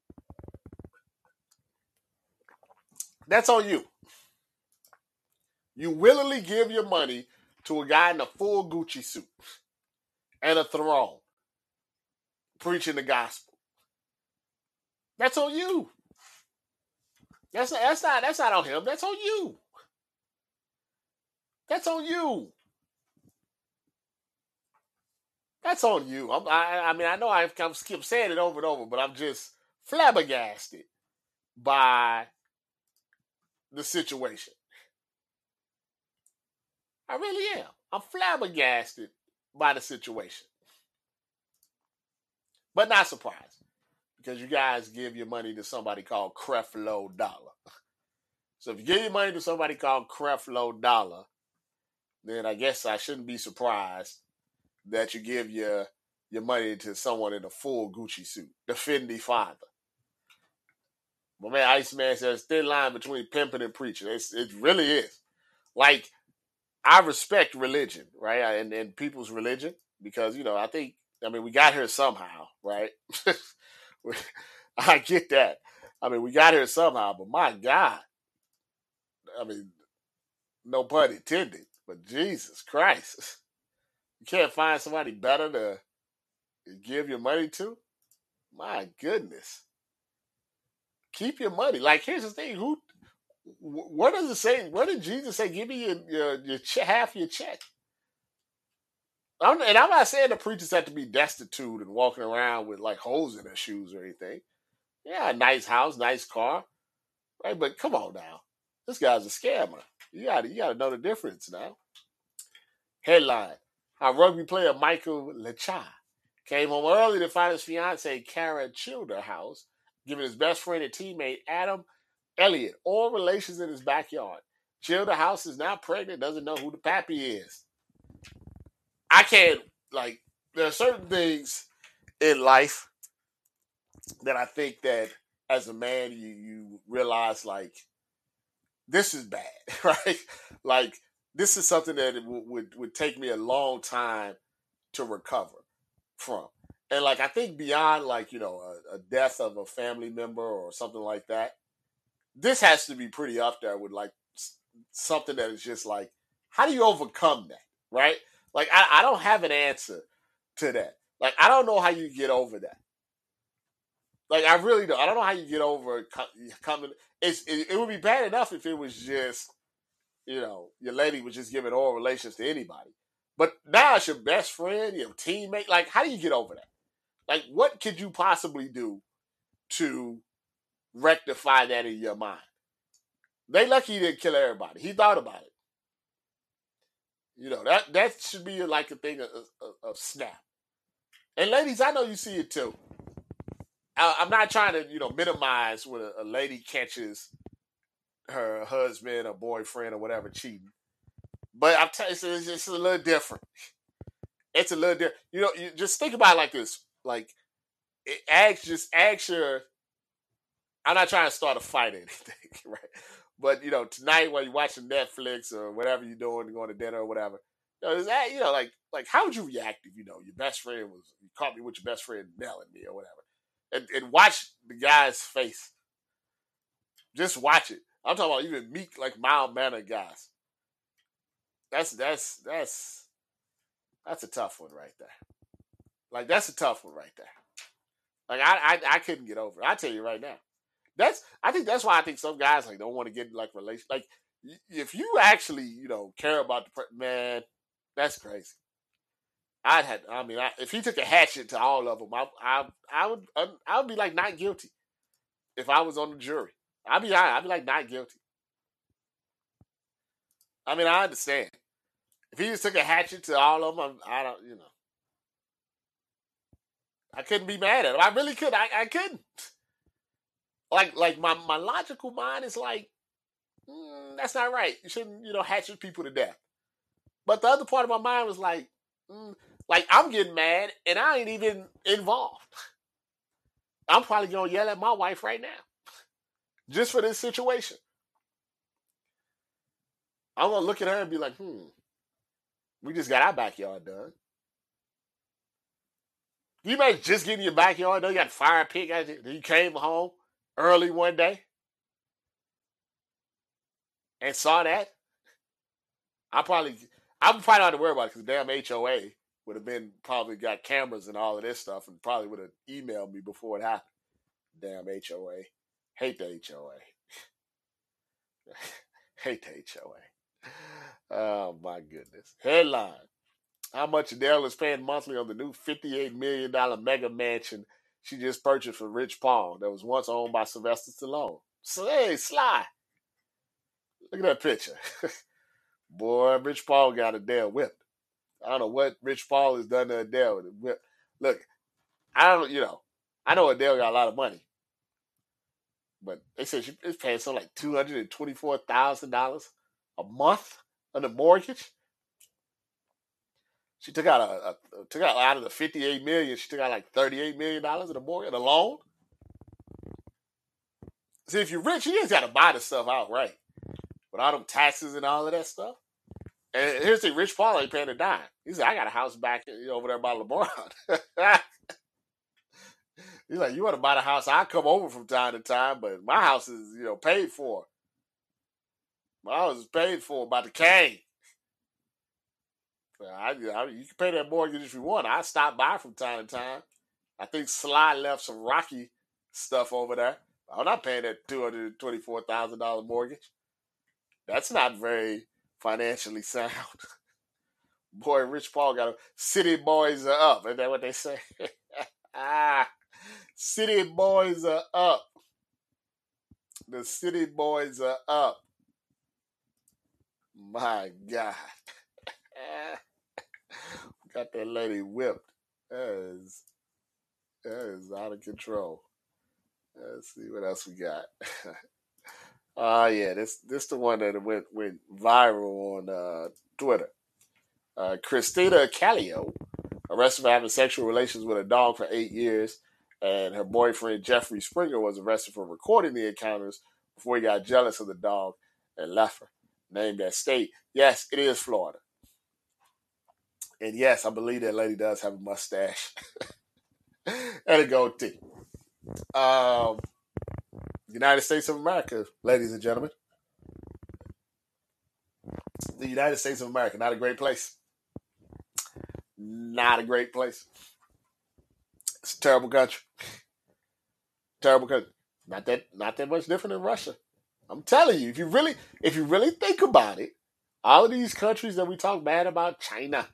[SPEAKER 2] That's on you. You willingly give your money to a guy in a full Gucci suit and a throne preaching the gospel. That's on you. That's not on him. That's on you. That's on you. That's on you. I mean, I know I keep saying it over and over, but I'm just flabbergasted by the situation. I really am. I'm flabbergasted by the situation, but not surprised because you guys give your money to somebody called Creflo Dollar. So if you give your money to somebody called Creflo Dollar, then I guess I shouldn't be surprised that you give your money to someone in a full Gucci suit, the Fendi father. My man Iceman says thin line between pimping and preaching. It really is. Like, I respect religion, right? And people's religion because, I mean, we got here somehow, right? I get that. I mean, we got here somehow, but my God, I mean, no pun intended, but Jesus Christ. You can't find somebody better to give your money to? My goodness. Keep your money. Like, here's the thing. What does it say? What did Jesus say? Give me your half your check. I'm not saying the preachers have to be destitute and walking around with like holes in their shoes or anything. Yeah, nice house, nice car, right? But come on now, this guy's a scammer. You gotta know the difference now. Headline: How rugby player Michael Lecha came home early to find his fiancee Kara Childerhouse giving his best friend and teammate Adam Elliott oral relations in his backyard. Childerhouse is now pregnant, doesn't know who the pappy is. I can't, there are certain things in life that I think that as a man you realize, like, this is bad, right? Like, this is something that would take me a long time to recover from. And, like, I think beyond, like, a death of a family member or something like that, this has to be pretty up there with, like, something that is just like, how do you overcome that, right? Like, I don't have an answer to that. Like, I don't know how you get over that. Like, I really don't. I don't know how you get over coming. It would be bad enough if it was just, your lady was just giving oral relations to anybody. But now it's your best friend, your teammate. Like, how do you get over that? Like, what could you possibly do to rectify that in your mind? They lucky he didn't kill everybody. He thought about it. That should be like a thing of snap. And ladies, I know you see it too. I'm not trying to, minimize when a lady catches her husband or boyfriend or whatever cheating. But I'm telling you, it's just a little different. It's a little different. You just think about it like this. Like, ask your. I'm not trying to start a fight or anything, right? But, tonight while you're watching Netflix or whatever you're doing, going to dinner or whatever, like how would you react if, your best friend you caught me with your best friend nailing me or whatever? And watch the guy's face. Just watch it. I'm talking about even meek, like, mild-mannered guys. That's a tough one right there. Like, that's a tough one right there. Like, I couldn't get over it. I'll tell you right now. I think that's why I think some guys, like, don't want to get, like, relations. Like, if you actually, care about man, that's crazy. If he took a hatchet to all of them, I would be like not guilty if I was on the jury. I'd be like not guilty. I mean, I understand. If he just took a hatchet to all of them, I don't, I couldn't be mad at him. I really could. I couldn't. Like my logical mind is like, that's not right. You shouldn't, hatchet people to death. But the other part of my mind was like, like, I'm getting mad and I ain't even involved. I'm probably going to yell at my wife right now. Just for this situation. I'm going to look at her and be like, we just got our backyard done. You might just get in your backyard done. You got fire pit. You came home early one day and saw that. I probably don't have to worry about it because damn HOA would have been probably got cameras and all of this stuff and probably would have emailed me before it happened. Damn HOA. Hate the HOA. Hate the HOA. Oh, my goodness. Headline. how much Adele is paying monthly on the new $58 million mega mansion she just purchased for Rich Paul that was once owned by Sylvester Stallone. So, hey, Sly, look at that picture. Boy, Rich Paul got Adele whipped. I don't know what Rich Paul has done to Adele. Look, I know Adele got a lot of money, but they said she's paying something like $224,000 a month on the mortgage. She took out out of the $58 million. She took out like $38 million in the mortgage, in a loan. See, if you're rich, you just got to buy the stuff outright, with all them taxes and all of that stuff. And here's the thing: Rich Paul ain't paying a dime. He said, "I got a house back over there by LeBron." He's like, "You want to buy the house? I come over from time to time, but my house is paid for. My house is paid for by the Kane. You can pay that mortgage if you want. I stop by from time to time. I think Sly left some Rocky stuff over there. I'm not paying that $224,000 mortgage. That's not very financially sound." Boy, Rich Paul got city boys are up. Isn't that what they say? City boys are up. The city boys are up. My God. Got that lady whipped. That is out of control. Let's see what else we got. Yeah, this the one that went viral on Twitter. Christina Callio, arrested for having sexual relations with a dog for 8 years, and her boyfriend Jeffrey Springer was arrested for recording the encounters before he got jealous of the dog and left her. Named that state. Yes, it is Florida. And yes, I believe that lady does have a mustache and a goatee. United States of America, ladies and gentlemen. The United States of America, not a great place. Not a great place. It's a terrible country. Terrible country. Not that much different than Russia. I'm telling you, if you really think about it, all of these countries that we talk bad about, China,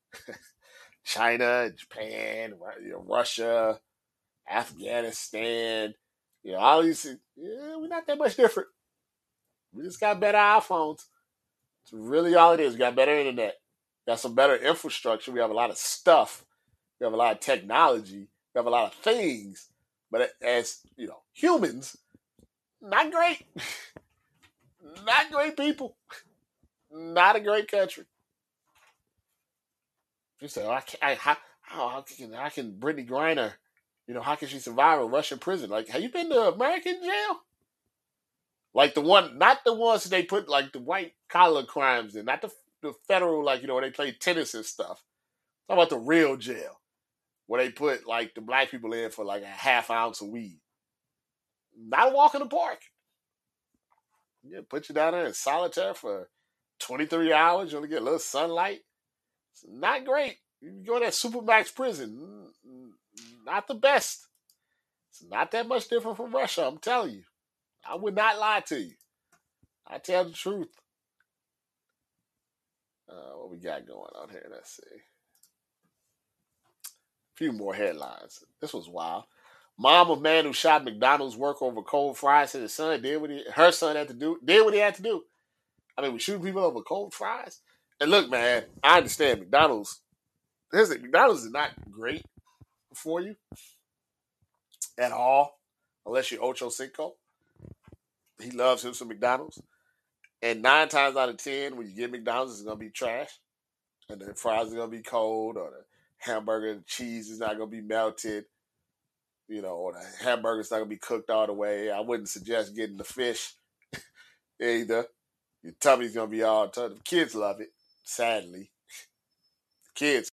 [SPEAKER 2] Japan, Russia, Afghanistan, all these, we're not that much different. We just got better iPhones. It's really all it is. We got better internet. We got some better infrastructure. We have a lot of stuff. We have a lot of technology. We have a lot of things. But as, humans, not great. Not great people. Not a great country. You say, how can Brittany Griner, how can she survive a Russian prison? Like, have you been to American jail? Like not the ones that they put like the white collar crimes in, not the federal, where they play tennis and stuff. How about the real jail, where they put like the black people in for like a half ounce of weed? Not a walk in the park. Yeah, put you down there in solitary for 23 hours. You only get a little sunlight. It's not great. You go to that Supermax prison. Not the best. It's not that much different from Russia, I'm telling you. I would not lie to you. I tell the truth. What we got going on here? Let's see. A few more headlines. This was wild. Mom of man who shot McDonald's worker over cold fries said her son did what he had to do. I mean, we shoot people over cold fries. And look, man, I understand McDonald's. McDonald's is not great for you at all, unless you're Ocho Cinco. He loves him some McDonald's. And 9 times out of 10, when you get McDonald's, it's going to be trash. And the fries are going to be cold, or the hamburger and cheese is not going to be melted, or the hamburger's not going to be cooked all the way. I wouldn't suggest getting the fish either. Your tummy's going to be all tough. The kids love it, sadly. Kids.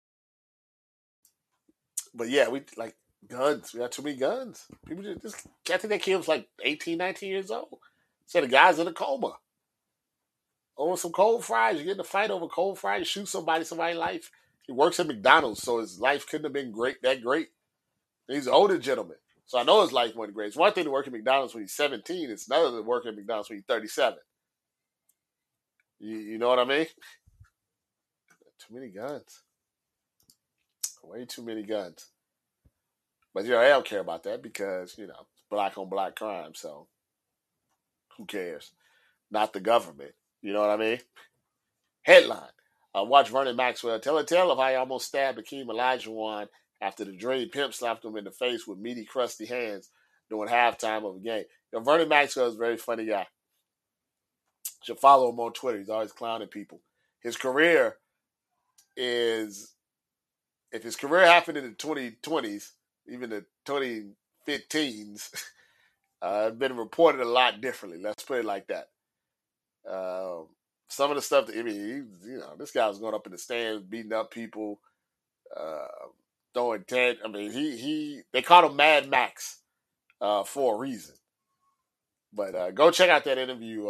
[SPEAKER 2] But yeah, we like guns. We got too many guns. People just I think that kid was like 18, 19 years old. Said the guy's in a coma. Over some cold fries. You get in a fight over cold fries, you shoot somebody's life. He works at McDonald's, so his life couldn't have been that great. And he's an older gentleman. So I know his life wasn't great. It's one thing to work at McDonald's when he's 17. It's another to work at McDonald's when he's 37. You know what I mean? Too many guns. Way too many guns. But, they don't care about that because, it's black on black crime. So who cares? Not the government. You know what I mean? Headline. Watch Vernon Maxwell tell a tale of how he almost stabbed Hakeem Olajuwon after the Dream Pimp slapped him in the face with meaty, crusty hands during halftime of a game. Vernon Maxwell is a very funny guy. You should follow him on Twitter. He's always clowning people. His career is, if his career happened in the 2020s, even the 2015s, been reported a lot differently. Let's put it like that. Some of the stuff this guy was going up in the stands, beating up people, throwing tent. They called him Mad Max for a reason. But go check out that interview.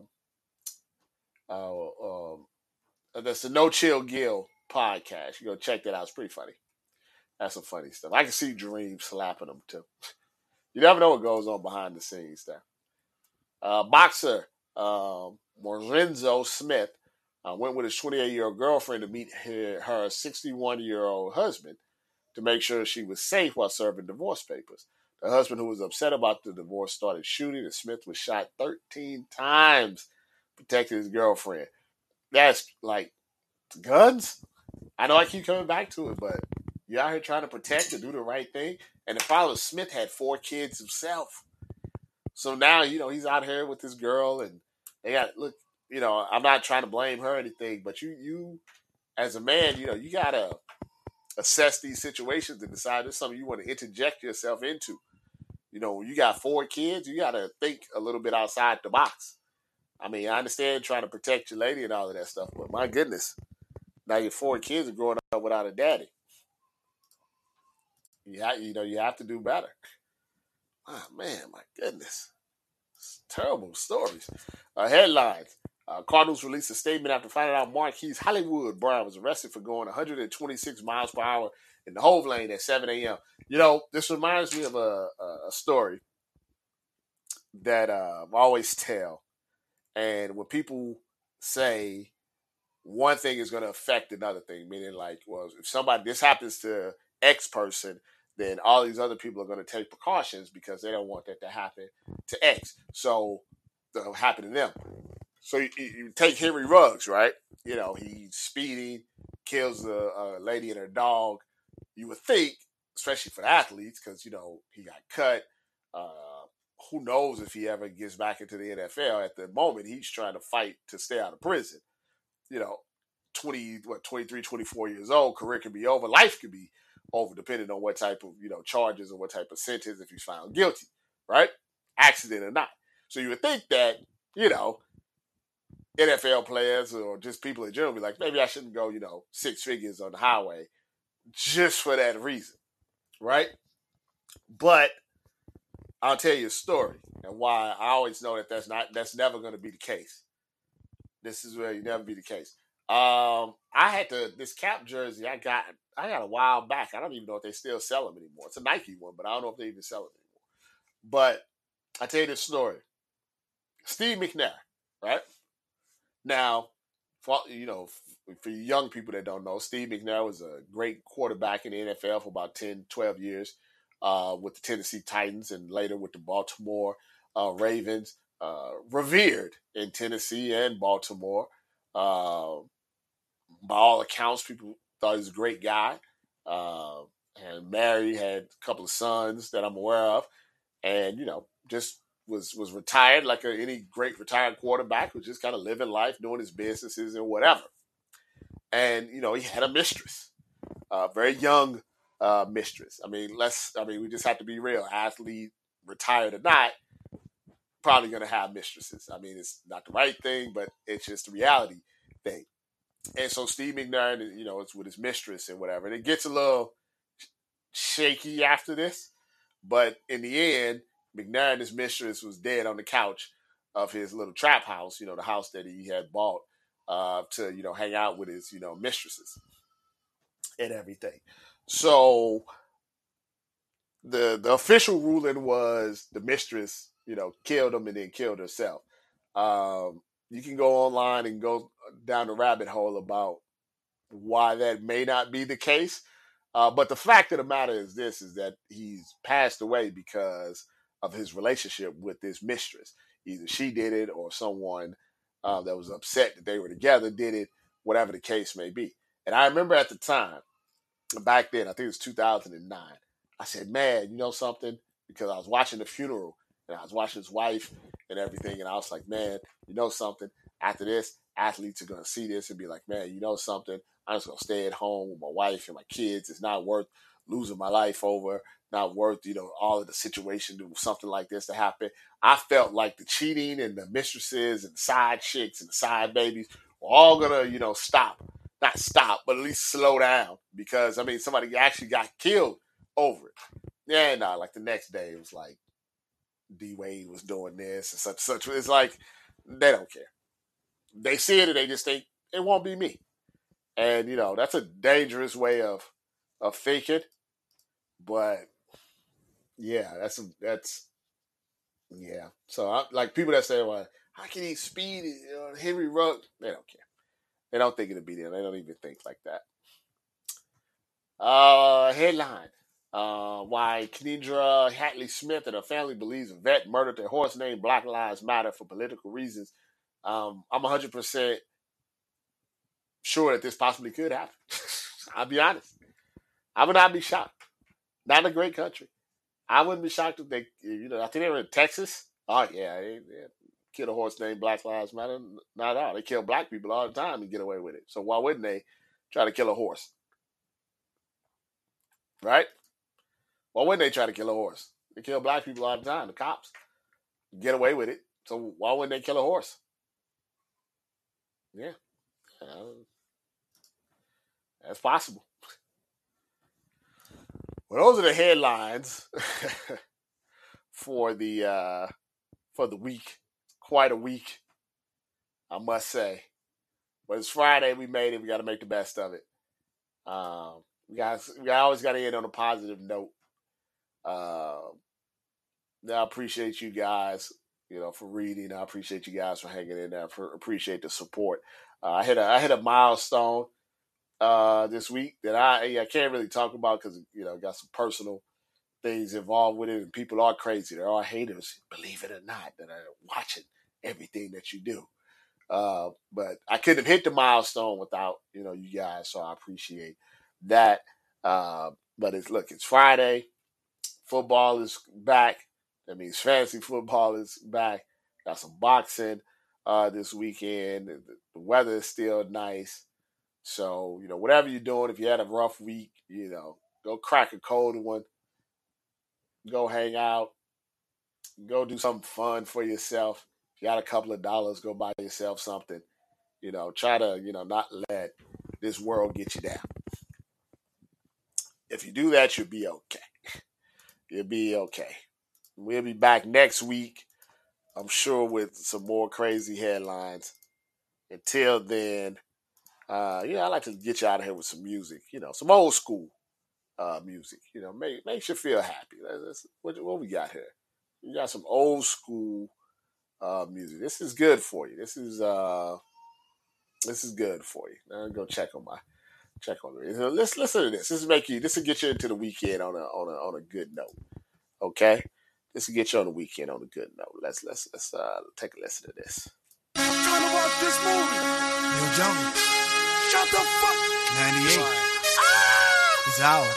[SPEAKER 2] That's the No Chill Gill podcast. You go check that out. It's pretty funny. That's some funny stuff. I can see Dream slapping him too. You never know what goes on behind the scenes there. Boxer Lorenzo Smith went with his 28-year-old girlfriend to meet her 61-year-old husband to make sure she was safe while serving divorce papers. The husband, who was upset about the divorce, started shooting, and Smith was shot 13 times, protecting his girlfriend. That's like guns. I know I keep coming back to it, but you're out here trying to protect and do the right thing. And the father, Smith, had 4 kids himself. So now, he's out here with this girl, and they got, look, I'm not trying to blame her or anything, but you as a man, you got to assess these situations and decide if it's something you want to interject yourself into. When you got 4 kids, you got to think a little bit outside the box. I understand trying to protect your lady and all of that stuff, but my goodness, now your 4 kids are growing up without a daddy. You have to do better. Oh, man, my goodness. It's terrible stories. Headlines. Cardinals released a statement after finding out Marquise Hollywood Brown was arrested for going 126 miles per hour in the Hove lane at 7 a.m. This reminds me of a story that I always tell. And when people say one thing is going to affect another thing, meaning if this happens to X person, then all these other people are going to take precautions because they don't want that to happen to X. So it'll happen to them. So you take Henry Ruggs, right? He's speeding, kills a lady and her dog. You would think, especially for athletes, because, he got cut. Who knows if he ever gets back into the NFL. At the moment, he's trying to fight to stay out of prison. 23, 24 years old, career can be over. Life can be over, depending on what type of, charges or what type of sentence if he's found guilty, right? Accident or not. So you would think that, NFL players or just people in general be like, maybe I shouldn't go, 6 figures on the highway just for that reason, right? But I'll tell you a story and why I always know that that's never going to be the case. This is really never be the case. I had this Cap jersey I got a while back. I don't even know if they still sell them anymore. It's a Nike one, but I don't know if they even sell it anymore. But I tell you this story. Steve McNair, right? Now, for young people that don't know, Steve McNair was a great quarterback in the NFL for about 10, 12 years with the Tennessee Titans and later with the Baltimore Ravens. Revered in Tennessee and Baltimore. By all accounts, people thought he was a great guy. And married, had a couple of sons that I'm aware of. And, just was retired like any great retired quarterback, was just kind of living life, doing his businesses and whatever. And, he had a mistress, a very young mistress. We just have to be real. Athlete, retired or not, probably going to have mistresses. It's not the right thing, but it's just the reality thing. And so Steve McNair, it's with his mistress and whatever. And it gets a little shaky after this. But in the end, McNair and his mistress was dead on the couch of his little trap house, the house that he had bought to, hang out with his, mistresses and everything. So the official ruling was the mistress, killed him and then killed herself. You can go online and go down the rabbit hole about why that may not be the case. But the fact of the matter is this, is that he's passed away because of his relationship with this mistress. Either she did it or someone that was upset that they were together did it, whatever the case may be. And I remember at the time, back then, I think it was 2009, I said, man, you know something? Because I was watching the funeral and I was watching his wife and everything. And I was like, man, you know something? After this, athletes are going to see this and be like, man, you know something? I'm just going to stay at home with my wife and my kids. It's not worth losing my life over, not worth, all of the situation to something like this to happen. I felt like the cheating and the mistresses and the side chicks and the side babies were all going to, stop. Not stop, but at least slow down because, somebody actually got killed over it. Yeah, no, like the next day it was like D-Wade was doing this and such. It's like, they don't care. They see it and they just think, it won't be me. And, that's a dangerous way of thinking. But, yeah, that's yeah. So, like people that say, well, how can he speed Henry Ruggs? They don't care. They don't think it'll be there. They don't even think like that. Headline. Why Kenedra Hatley Smith and her family believes a vet murdered their horse named Black Lives Matter for political reasons. I'm 100% sure that this possibly could happen. I'll be honest. I would not be shocked. Not in a great country. I wouldn't be shocked if they, I think they were in Texas. Oh, yeah. They killed a horse named Black Lives Matter. Not at all. They kill black people all the time and get away with it. So why wouldn't they try to kill a horse? Right? Why wouldn't they try to kill a horse? They kill black people all the time. The cops get away with it. So why wouldn't they kill a horse? Yeah. That's possible. Well, those are the headlines for the week. Quite a week, I must say. But it's Friday. We made it. We got to make the best of it. We always got to end on a positive note. I appreciate you guys, for reading. I appreciate you guys for hanging in there. Appreciate the support. I hit a milestone this week that I can't really talk about because got some personal things involved with it, and people are crazy. There are haters, believe it or not, that are watching everything that you do. But I couldn't have hit the milestone without you guys, so I appreciate that. But it's Friday. Football is back. That means fantasy football is back. Got some boxing this weekend. The weather is still nice. So, whatever you're doing, if you had a rough week, go crack a cold one. Go hang out. Go do something fun for yourself. If you got a couple of dollars, go buy yourself something. Try to, not let this world get you down. If you do that, you'll be okay. You'll be okay. We'll be back next week, I'm sure, with some more crazy headlines. Until then, I like to get you out of here with some music, some old school music, makes you feel happy. What we got here? We got some old school music. This is good for you. This is good for you. Now go check on it. Let's listen to this. This will get you into the weekend on a good note. Okay? This will get you on the weekend on a good note. Let's take a listen to this.
[SPEAKER 5] I'm trying to watch this movie. Yo, Johnny. Shut the fuck. 98. It's ours.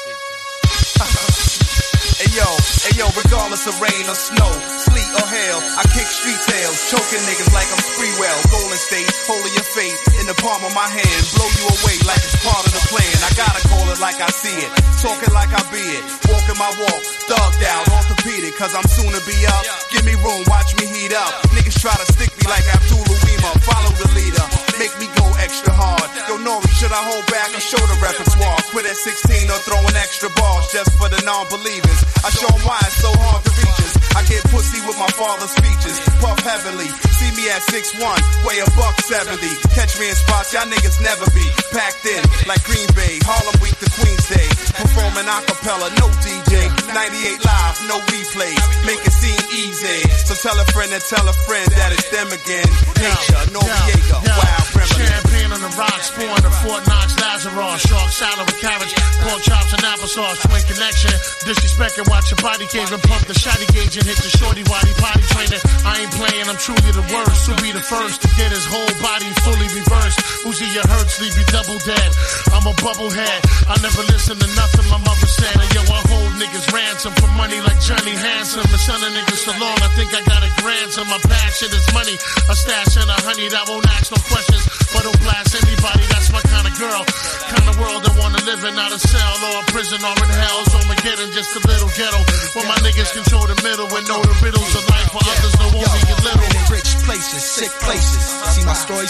[SPEAKER 5] Hey yo, regardless of rain or snow, sleet or hail, I kick street tales, choking niggas like I'm Spreewell. Golden State, holding your fate in the palm of my hand, blow you away like it's part of the plan. I gotta call it like I see it, talking like I be it, walking my walk, thugged out, orthopedic, cause I'm soon to be up. Give me room, watch me heat up. Niggas try to stick me like Abdul Uwima, follow the leader, make me go extra hard. Yo, Nori, should I hold back or show the repertoire? Quit at 16 or throwing extra balls just for the non-believers. I show them why it's so hard to reach us. I get pussy with my father's speeches. Puff heavily. See me at 6'1", weigh $170. Catch me in spots y'all niggas never be. Packed in like Green Bay, Harlem Week to Queens Day. Performing acapella, no DJ. 98 live, no replay. Make it seem easy. So tell a friend and tell a friend that it's them again. Nature, Noriega, wild remedy.
[SPEAKER 6] Champagne on the the rock, spawn the Fort Knox Lazarus, shark salad with cabbage, pork chops and applesauce, twin connection, disrespect and watch your body cave and pump the shotty gauge and hit the shorty waddy potty training. I ain't playing, I'm truly the worst, who be the first to get his whole body fully reversed. Uzi your hurts, leave you double dead. I'm a bubblehead, I never listen to nothing my mother said. And yo, I hold niggas ransom for money like Johnny Handsome. The son of niggas so long, I think I got a grandson. My passion is money, a stash and a honey that won't ask no questions, but don't blast anybody. That's my kind of girl, kind of world I wanna live in, not a cell or a prison or in hell's Armageddon, just a little ghetto where my niggas control the middle and know the riddles of life for others know only get little.
[SPEAKER 7] In rich places, sick places. See my story,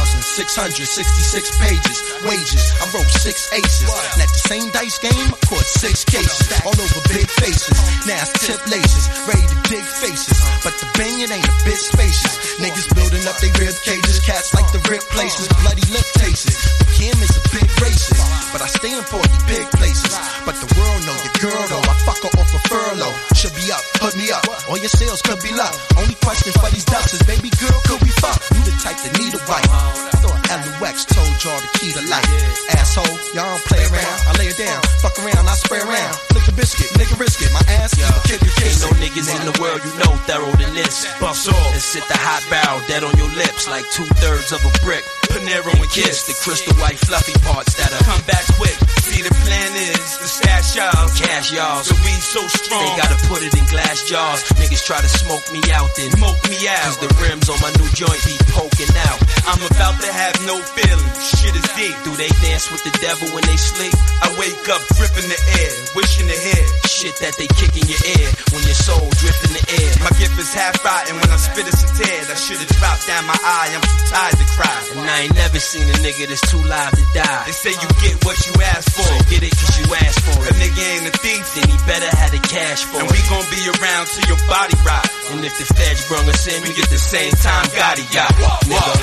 [SPEAKER 7] 6,666 pages. Wages, I wrote 6 aces. And at the same dice game, I caught 6 cases. All over big faces. Now it's tip laces, ready to dig faces. But the bang, it ain't a bit spacious. Niggas building up they rib cages. Cats like the rip places, bloody lip tastes. But Kim is a big racist, but I stay in 40 big places. But the world know your girl though, I fuck her off a furlough. Should be up, put me up, all your sales could be luck. Only question for these ducks is, baby girl, could we fuck? You the type that need a wife. I thought LUX told y'all the key to life. Asshole, y'all don't play around, I lay it down. Fuck around, I spray around. Flick a biscuit, nigga risk it. My ass, kick your kiss.
[SPEAKER 8] Ain't no niggas in the world you know thorough than this. Bust off and sit the hot barrel dead on your lips like 2/3 of a brick. Panero and Kiss, the crystal white fluffy parts that'll come back quick.
[SPEAKER 5] See, the plan is to stash y'all,
[SPEAKER 8] Cash y'all,
[SPEAKER 5] so we so strong.
[SPEAKER 8] they gotta put it in glass jars. Niggas try to smoke me out, then
[SPEAKER 5] Smoke me out.
[SPEAKER 8] cause the rims on my new joint be poking out.
[SPEAKER 5] I'm about to have no feelings. Shit is deep.
[SPEAKER 8] Do they dance with the devil when they sleep?
[SPEAKER 5] I wake up dripping the air, wishing to hear
[SPEAKER 8] Shit that they kick in your ear when your soul drift in the air.
[SPEAKER 5] my gift is half rotten. When I spit it's a tear that should've dropped down my eye. I'm too tired to cry.
[SPEAKER 8] And I ain't never seen a nigga that's too live to die.
[SPEAKER 5] They say you get what you ask for.
[SPEAKER 8] So get it cause you asked for
[SPEAKER 5] A
[SPEAKER 8] it.
[SPEAKER 5] nigga ain't a thief,
[SPEAKER 8] Then he better have the cash for
[SPEAKER 5] and
[SPEAKER 8] it.
[SPEAKER 5] we gon' be around till your body rot.
[SPEAKER 8] And if the feds brung us in,
[SPEAKER 5] We get the same time Gotti got.
[SPEAKER 8] nigga.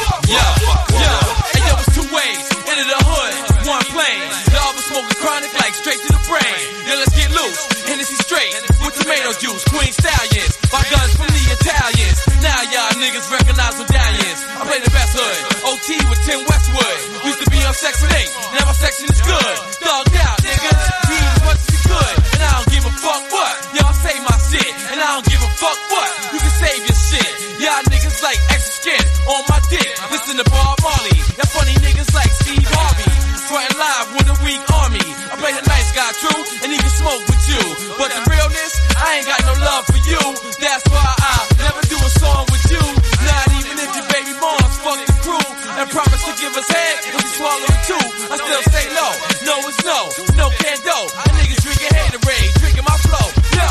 [SPEAKER 3] Hey yo, it's 2 ways into the hood, 1 plane. Y'all been smoking chronic like straight to the brain. Yo, let's get loose, Hennessy straight with tomato juice, Queen Stallions. My guns from the Italians. Now y'all niggas recognize medallions. I play the best hood, OT with Tim Westwood. Used to be on Section 8, now my section is good. Thugged out, niggas, read as much as you could. And I don't give a fuck what, y'all say my shit. And I don't give a fuck what, you can save your shit. Y'all niggas like extra skin on my dick. Listen to Bob Marley, y'all funny niggas like Steve Harvey. Frontin' live with a weak army. I play the nice guy true, and he can smoke with you. But the realness, I ain't got no love for you. That's why I never do a song with you. Not even if your baby moms fuck the crew and promise to give us head if we swallow it too. I still say no, no is no, no can do. And niggas drinking Haterade, drinking my flow. Yo.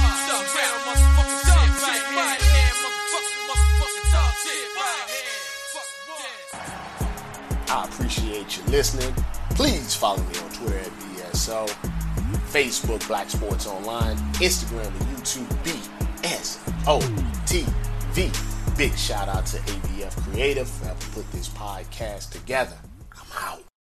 [SPEAKER 2] I appreciate you listening. Please follow me on Twitter at BSO, Facebook Black Sports Online, Instagram and YouTube BSOTV. Big shout out to ABF Creative for helping put this podcast together. I'm out.